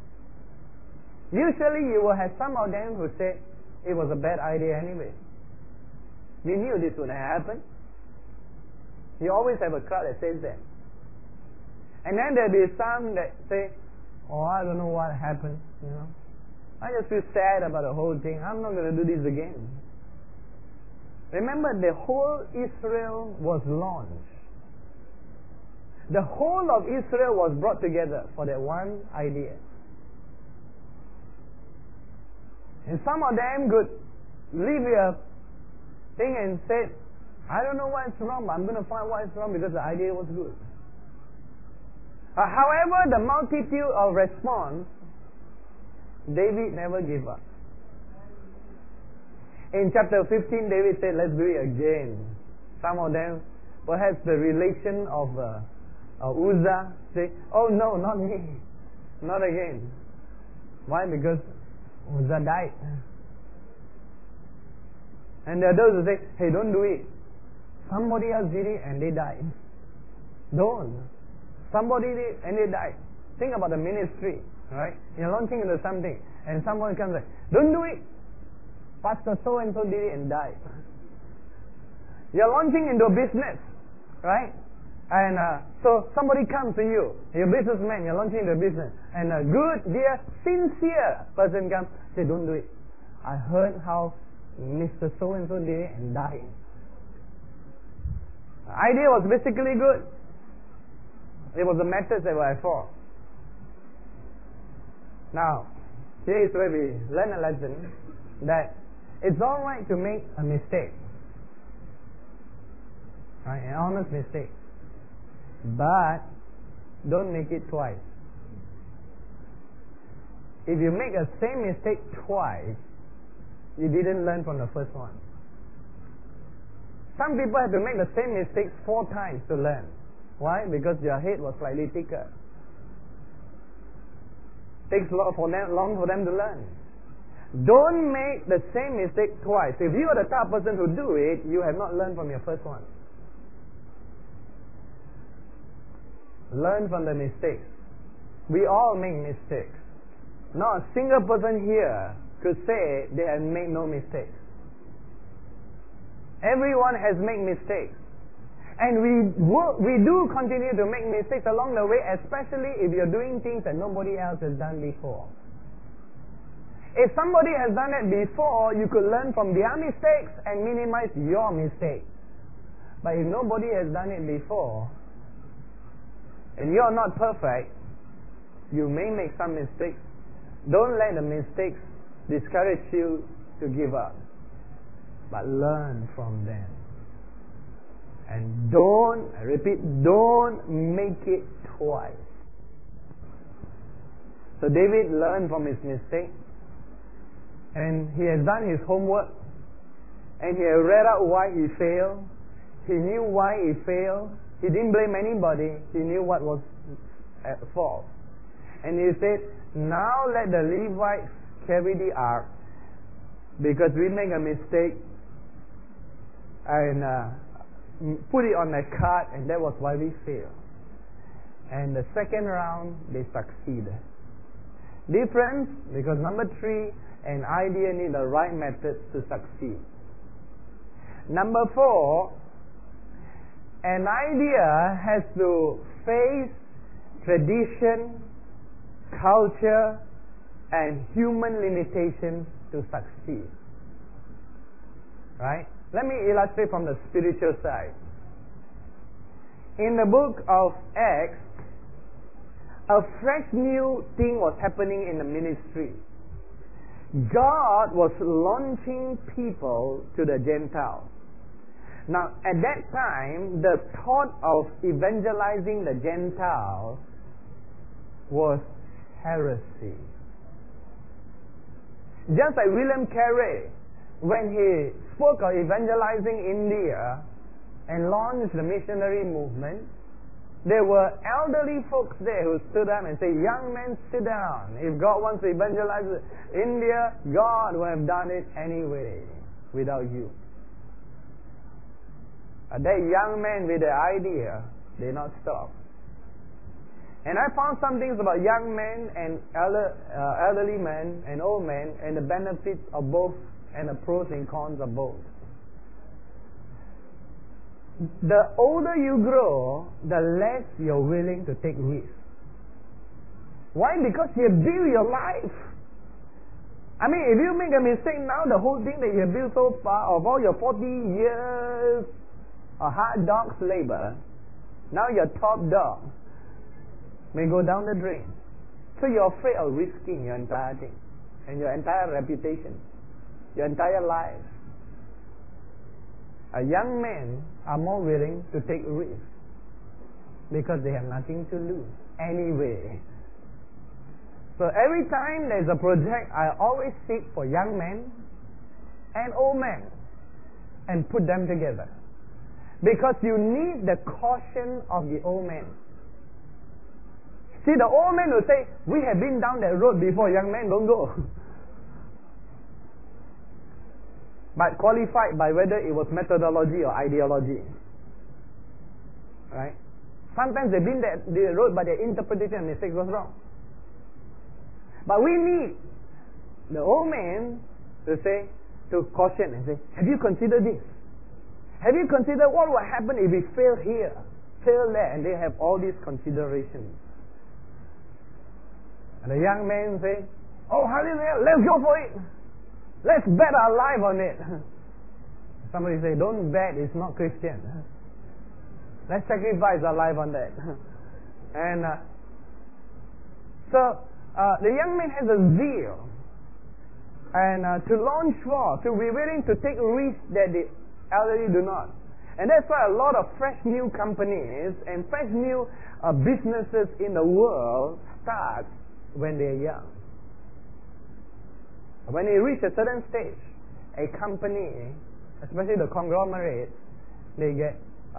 Usually you will have some of them who said it was a bad idea anyway. We knew this would happen. You always have a crowd that says that. And then there'll be some that say, I don't know what happened, I just feel sad about the whole thing. I'm not going to do this again. Remember, the whole Israel was launched. The whole of Israel was brought together for that one idea. And some of them could leave a thing and say, I don't know what's wrong, but I'm going to find what's wrong because the idea was good. However, the multitude of response, David never gave up. In chapter 15, David said, let's do it again. Some of them, perhaps the relation of Uzzah, say, oh no, not me. Not again. Why? Because Uzzah died. And there are those who say, hey, don't do it. Somebody else did it and they died. Don't. Somebody did and they died. Think about the ministry, right? You're launching into something and someone comes and says, don't do it. Pastor so-and-so did it and died. You're launching into a business, right? And so somebody comes to you, you're a businessman, you're launching into a business, and a good, dear, sincere person comes, say, don't do it. I heard how Mr. So-and-so did it and died. The idea was basically good. It was the methods that were at fault. Now, here is where we learn a lesson that it's all right to make a mistake, right? An honest mistake, but don't make it twice. If you make the same mistake twice, you didn't learn from the first one. Some people have to make the same mistake 4 times to learn. Why? Because their head was slightly thicker. Takes long for them to learn. Don't make the same mistake twice. If you are the type of person who do it, you have not learned from your first one. Learn from the mistakes. We all make mistakes. Not a single person here could say they have made no mistakes. Everyone has made mistakes. And we do continue to make mistakes along the way, especially if you're doing things that nobody else has done before. If somebody has done it before, you could learn from their mistakes and minimize your mistakes. But if nobody has done it before, and you're not perfect, you may make some mistakes. Don't let the mistakes discourage you to give up, but learn from them. And don't make it twice. So David learned from his mistake, and he has done his homework, and he has read out why he failed. He knew why he failed. He didn't blame anybody. He knew what was at fault. And he said, now let the Levites carry the ark, because we make a mistake and put it on a cart, and that was why we failed. And the second round, they succeeded. Difference, because number 3, an idea needs the right methods to succeed. Number 4, an idea has to face tradition, culture, and human limitations to succeed. Right? Let me illustrate from the spiritual side. In the book of Acts, a fresh new thing was happening in the ministry. God was launching people to the Gentiles. Now, at that time, the thought of evangelizing the Gentiles was heresy. Just like William Carey, when he spoke of evangelizing India and launched the missionary movement, there were elderly folks there who stood up and said, young men, sit down. If God wants to evangelize India, God would have done it anyway without you. That young man with the idea did not stop. And I found some things about young men and elderly men and old men and the benefits of both and the pros and cons of both. The older you grow, the less you're willing to take risks. Why? Because you build your life. I mean, if you make a mistake now, the whole thing that you have built so far, of all your 40 years of hard dog's labor, now your top dog may go down the drain. So you're afraid of risking your entire thing and your entire reputation, your entire life. Young men are more willing to take risks because they have nothing to lose anyway. So every time there's a project, I always seek for young men and old men and put them together. Because you need the caution of the old men. See, the old men will say, we have been down that road before, young men, don't go. but qualified by whether it was methodology or ideology. Right? Sometimes they've been that they wrote, but their interpretation and mistakes was wrong. But we need the old man to say, to caution and say, have you considered this? Have you considered what will happen if we fail here, fail there? And they have all these considerations. And the young man say, oh, hallelujah, let's go for it. Let's bet our life on it. Somebody say, don't bet, it's not Christian. Let's sacrifice our life on that. And so the young man has a zeal and to launch for, to be willing to take risks that the elderly do not. And that's why a lot of fresh new companies and fresh new businesses in the world start when they're young. When they reach a certain stage, a company, especially the conglomerates, they get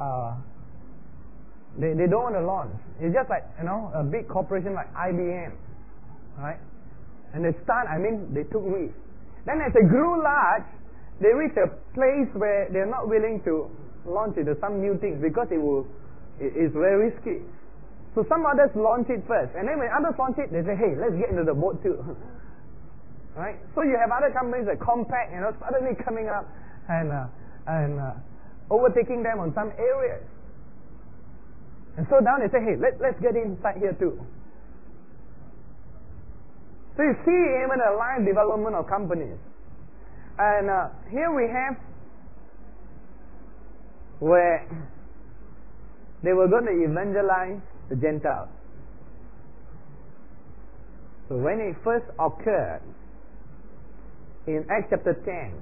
they don't want to launch. It's just like, a big corporation like IBM, right? And they took risks. Then as they grew large, they reach a place where they're not willing to launch into some new things because it's very risky. So some others launch it first, and then when others launch it, they say, hey, let's get into the boat too. Right? So you have other companies like Compaq, suddenly coming up and overtaking them on some areas. And so down they say, hey, let's get inside here too. So you see even the life development of companies. And here we have where they were going to evangelize the Gentiles. So when it first occurred in Acts chapter 10,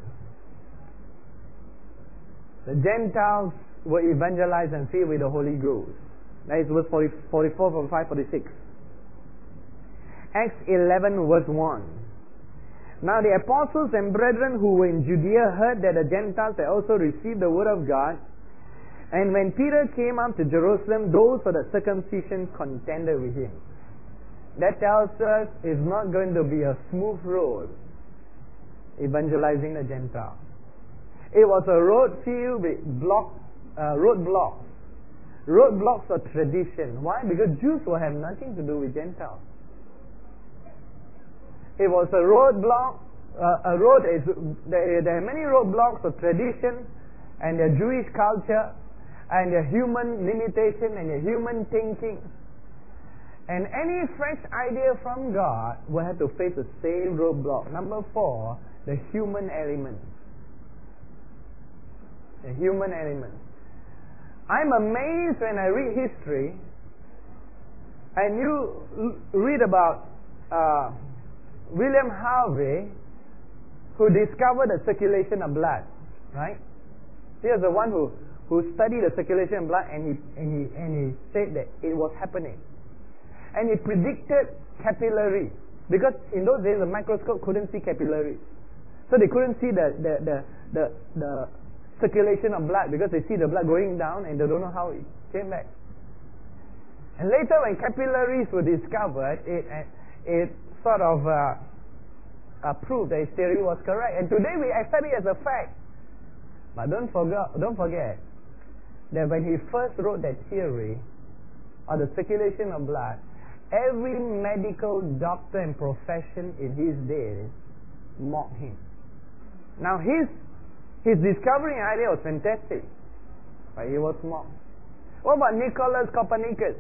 the Gentiles were evangelized and filled with the Holy Ghost. That is verse 44, 45, 46. Acts 11 verse 1. Now the apostles and brethren who were in Judea heard that the Gentiles had also received the word of God. And when Peter came up to Jerusalem, those for the circumcision contended with him. That tells us it's not going to be a smooth road evangelizing the Gentiles. It was a road filled with roadblocks. Roadblocks of tradition. Why? Because Jews will have nothing to do with Gentiles. It was a roadblock. There are many roadblocks of tradition and their Jewish culture and their human limitation and their human thinking. And any fresh idea from God will have to face the same roadblock. Number 4, the human element. The human element. I'm amazed when I read history and you read about William Harvey, who discovered the circulation of blood, right? He was the one who studied the circulation of blood, and he said that it was happening. And he predicted capillaries, because in those days the microscope couldn't see capillaries, so they couldn't see the circulation of blood, because they see the blood going down and they don't know how it came back. And later when capillaries were discovered, it sort of proved that his theory was correct. And today we accept it as a fact. But don't forget that when he first wrote that theory of the circulation of blood, every medical doctor and profession in his days mocked him. Now his discovery idea was fantastic, but he was mocked. What about Nicholas Copernicus?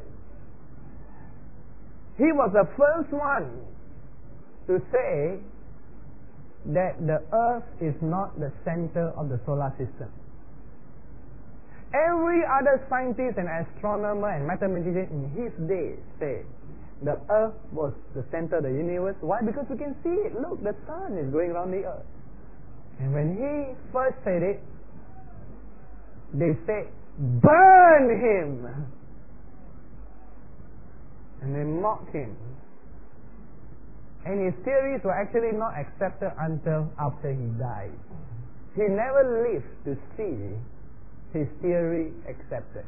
He was the first one to say that the earth is not the center of the solar system. Every other scientist and astronomer and mathematician in his day said the earth was the center of the universe. Why? Because we can see it. Look, the sun is going around the earth. And when he first said it, they said, burn him! And they mocked him. And his theories were actually not accepted until after he died. He never lived to see his theory accepted.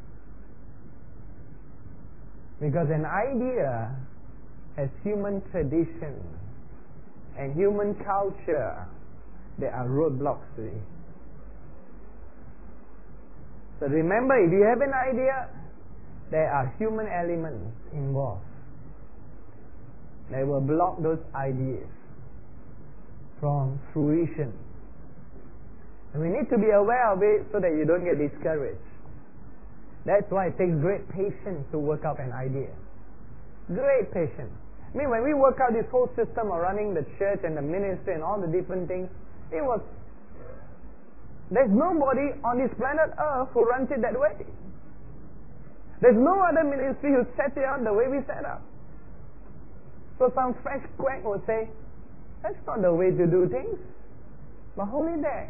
Because an idea has human tradition and human culture there are roadblocks to it. So remember, if you have an idea, there are human elements involved. They will block those ideas from fruition. And we need to be aware of it so that you don't get discouraged. That's why it takes great patience to work out an idea. Great patience. I mean, when we work out this whole system of running the church and the ministry and all the different things, there's nobody on this planet Earth who runs it that way. There's no other ministry who sets it up the way we set up. So some fresh quack will say, that's not the way to do things. But hold it there.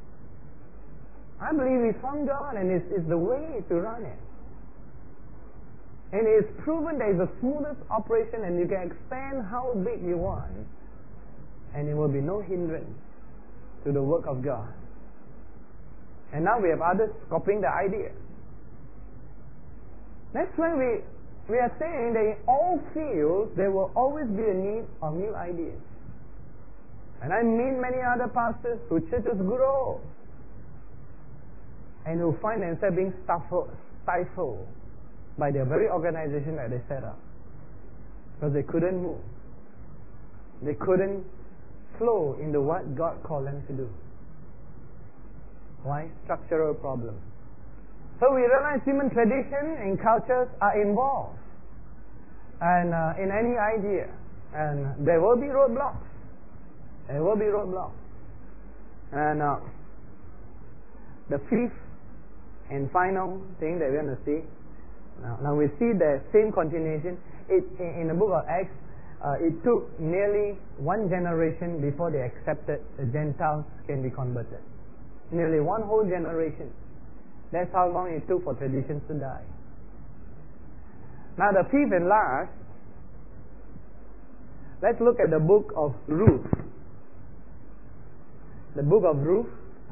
I believe it's from God and it's the way to run it. And it's proven that it's the smoothest operation and you can expand how big you want and it will be no hindrance to the work of God. And now we have others copying the idea. That's why we are saying that in all fields there will always be a need of new ideas. And I meet many other pastors whose churches grow and who find themselves being stifled by their very organization that they set up. Because they couldn't move. They couldn't flow into what God called them to do. Why? Structural problems. So we realize human tradition and cultures are involved and in any idea. And there will be roadblocks. There will be roadblocks. And the fifth and final thing that we're going to see, now we see the same continuation. In the book of Acts, it took nearly one generation before they accepted the Gentiles can be converted. Nearly one whole generation. That's how long it took for traditions to die. Now the fifth and last, let's look at the book of Ruth. The book of Ruth,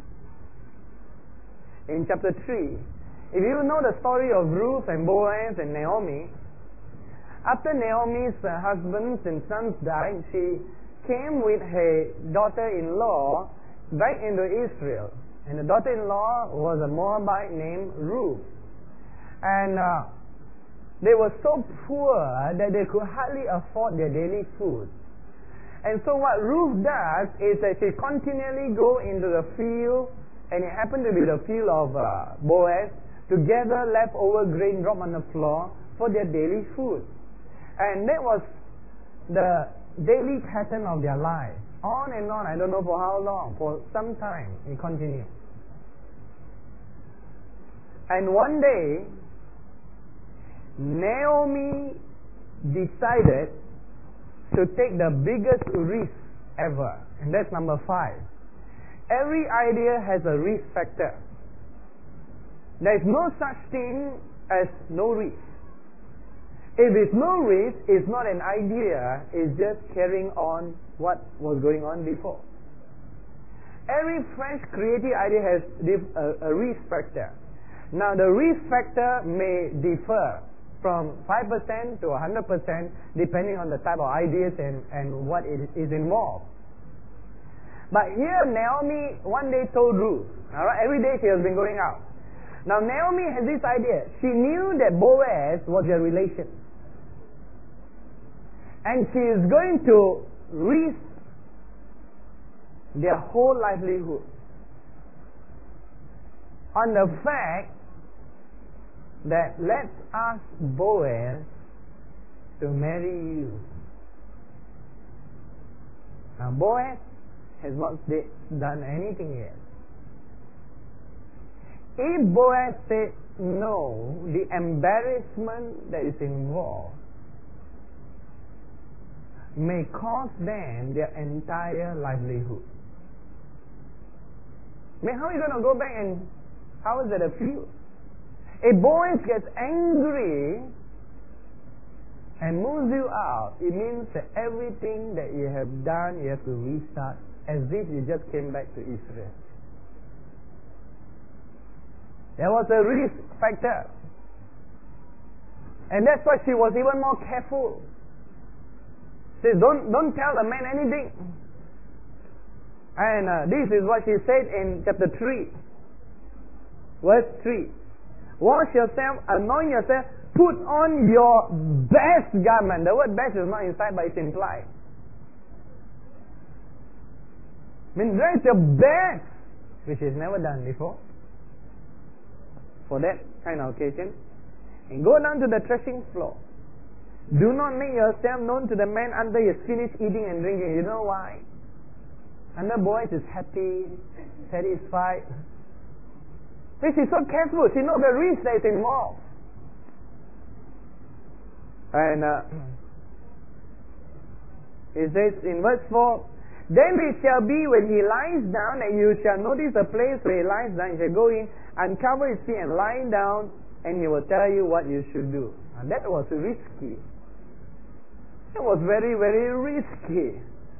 in chapter 3. If you know the story of Ruth and Boaz and Naomi, after Naomi's husbands and sons died, she came with her daughter-in-law back into Israel. And the daughter-in-law was a Moabite named Ruth. And they were so poor that they could hardly afford their daily food. And so what Ruth does is that she continually go into the field, and it happened to be the field of Boaz, to gather leftover grain dropped on the floor for their daily food. And that was the daily pattern of their life. On and on, I don't know for how long, for some time it continued. And one day, Naomi decided to take the biggest risk ever. And that's number 5. Every idea has a risk factor. There is no such thing as no risk. If it's no risk, it's not an idea, it's just carrying on what was going on before. Every fresh creative idea has a risk factor. Now the risk factor may differ from 5% to 100% depending on the type of ideas and what is involved. But here Naomi one day told Ruth, alright, every day she has been going out. Now Naomi has this idea. She knew that Boaz was their relation. And she is going to risk their whole livelihood on the fact that let's ask Boaz to marry you. Now Boaz has not done anything yet. If Boaz said no, the embarrassment that is involved may cost them their entire livelihood. I mean, how are you going to go back and how is that a feel? If Boaz gets angry and moves you out, it means that everything that you have done, you have to restart as if you just came back to Israel. There was a risk factor. And that's why she was even more careful. She says, don't tell the man anything. And this is what she said in chapter 3, verse 3. Wash yourself, anoint yourself, put on your best garment. The word best is not inside, but it's implied. Dress your best, which is never done before, for that kind of occasion. And go down to the threshing floor. Do not make yourself known to the man until he has finished eating and drinking. You know why? And the boy is happy, satisfied. She's so careful. She knows the risk that is involved. And it says in verse 4, then it shall be when he lies down, and you shall notice the place where he lies down. You shall go in, uncover his feet, and lie down, and he will tell you what you should do. And that was risky. It was very, very risky.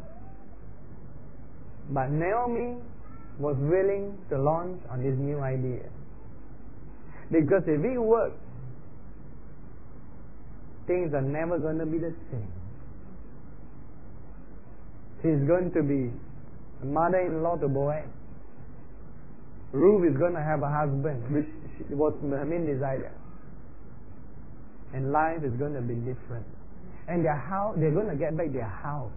But Naomi was willing to launch on this new idea. Because if it works, things are never going to be the same. She's going to be a mother-in-law to Boaz. Ruth is going to have a husband, which was her main desire. And life is going to be different. And their house, they're going to get back their house.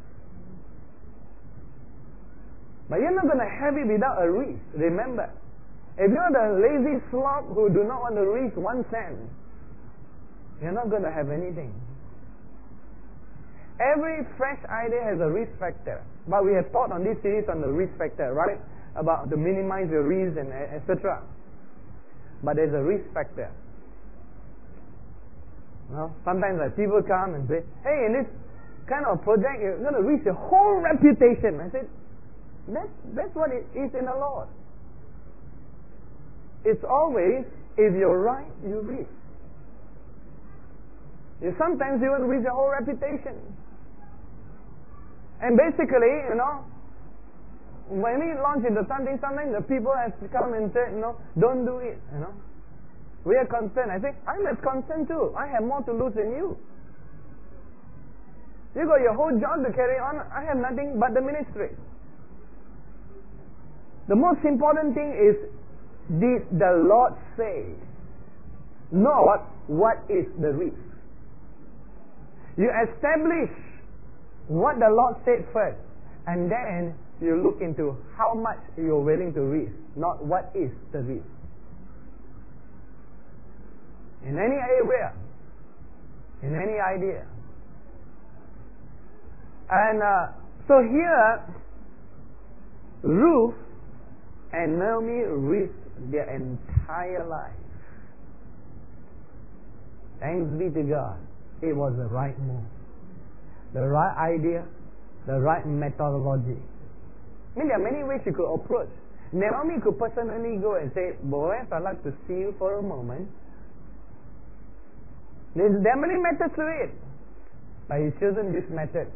But you're not going to have it without a risk. Remember, if you're the lazy slob who do not want to risk 1 cent, you're not going to have anything. Every fresh idea has a risk factor. But we have taught on this series on the risk factor, right? About to minimize your risk and etc. But there's a risk factor. Sometimes people come and say, hey, in this kind of project, you're going to risk your whole reputation. I said, that's what it is in the Lord. It's always, if you're right, you risk. Sometimes you want to risk your whole reputation. And basically, when we launch into something, sometimes the people have to come and say, don't do it, We are concerned. I say, I'm as concerned too. I have more to lose than you. You got your whole job to carry on. I have nothing but the ministry. The most important thing is, did the Lord say? Not what is the risk. You establish what the Lord said first, and then you look into how much you're willing to risk, not what is the risk. In any area, in any idea. And so here, Ruth and Naomi risked their entire life. Thanks be to God. It was the right move, the right idea, the right methodology. There are many ways you could approach. Naomi could personally go and say, Boaz, I'd like to see you for a moment. There are many methods to it, but he's chosen this method.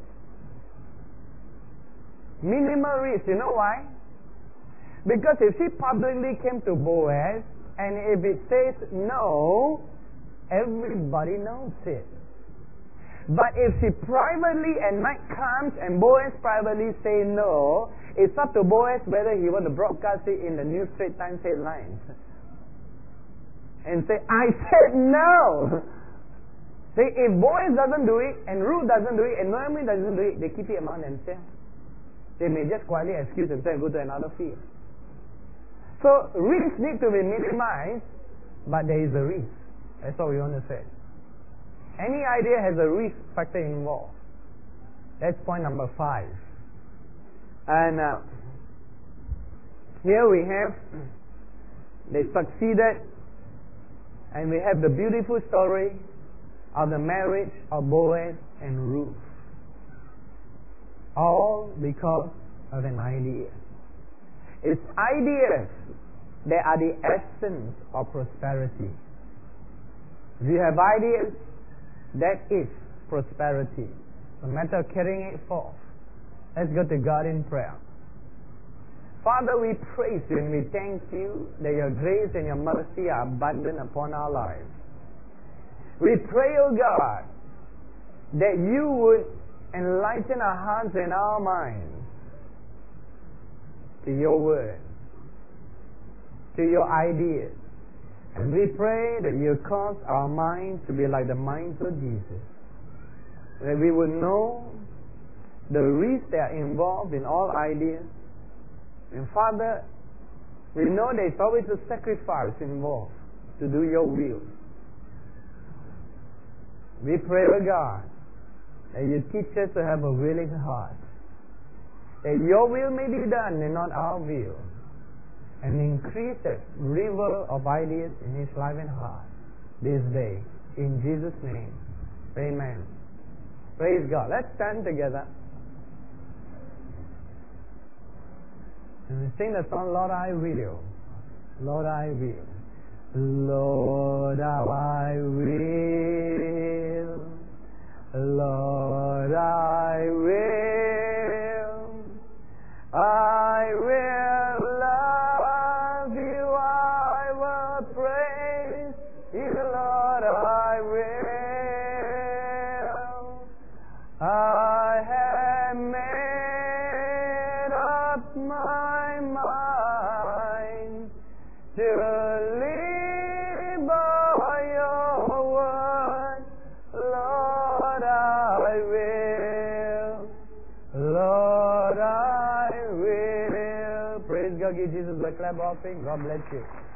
Minimal risk. You know why? Because if she publicly came to Boaz, and if it says no, everybody knows it. But if she privately at night comes and Boaz privately say no, it's up to Boaz whether he want to broadcast it in the New Straits Times headlines and say, I said no. See, if Boaz doesn't do it, and Ruth doesn't do it, and Naomi doesn't do it, they keep it among themselves. They may just quietly excuse themselves and go to another field. So risks need to be minimized, but there is a risk. That's what we want to say. Any idea has a risk factor involved. That's point number 5. And here we have, they succeeded, and we have the beautiful story of the marriage of Boaz and Ruth. All because of an idea. It's ideas that are the essence of prosperity. If you have ideas, that is prosperity. It's a matter of carrying it forth. Let's go to God in prayer. Father, we praise you and we thank you that your grace and your mercy are abundant upon our lives. We pray, O God, that you would enlighten our hearts and our minds to your word, to your ideas. And we pray that you cause our minds to be like the minds of Jesus, that we would know the risks that are involved in all ideas. And Father, we know there is always a sacrifice involved to do your will. We pray, O God, that you teach us to have a willing heart, that your will may be done and not our will, and increase that river of ideas in his life and heart this day. In Jesus' name, amen. Praise God. Let's stand together and we sing the song, Lord, I will. Lord, I will. Lord, I will. Lord, I will. I will love you. I will praise you, Lord, I will. I have made up my mind to live by your word. Lord, I will. Lord, I will. Praise God. Give Jesus a clap offering. God bless you.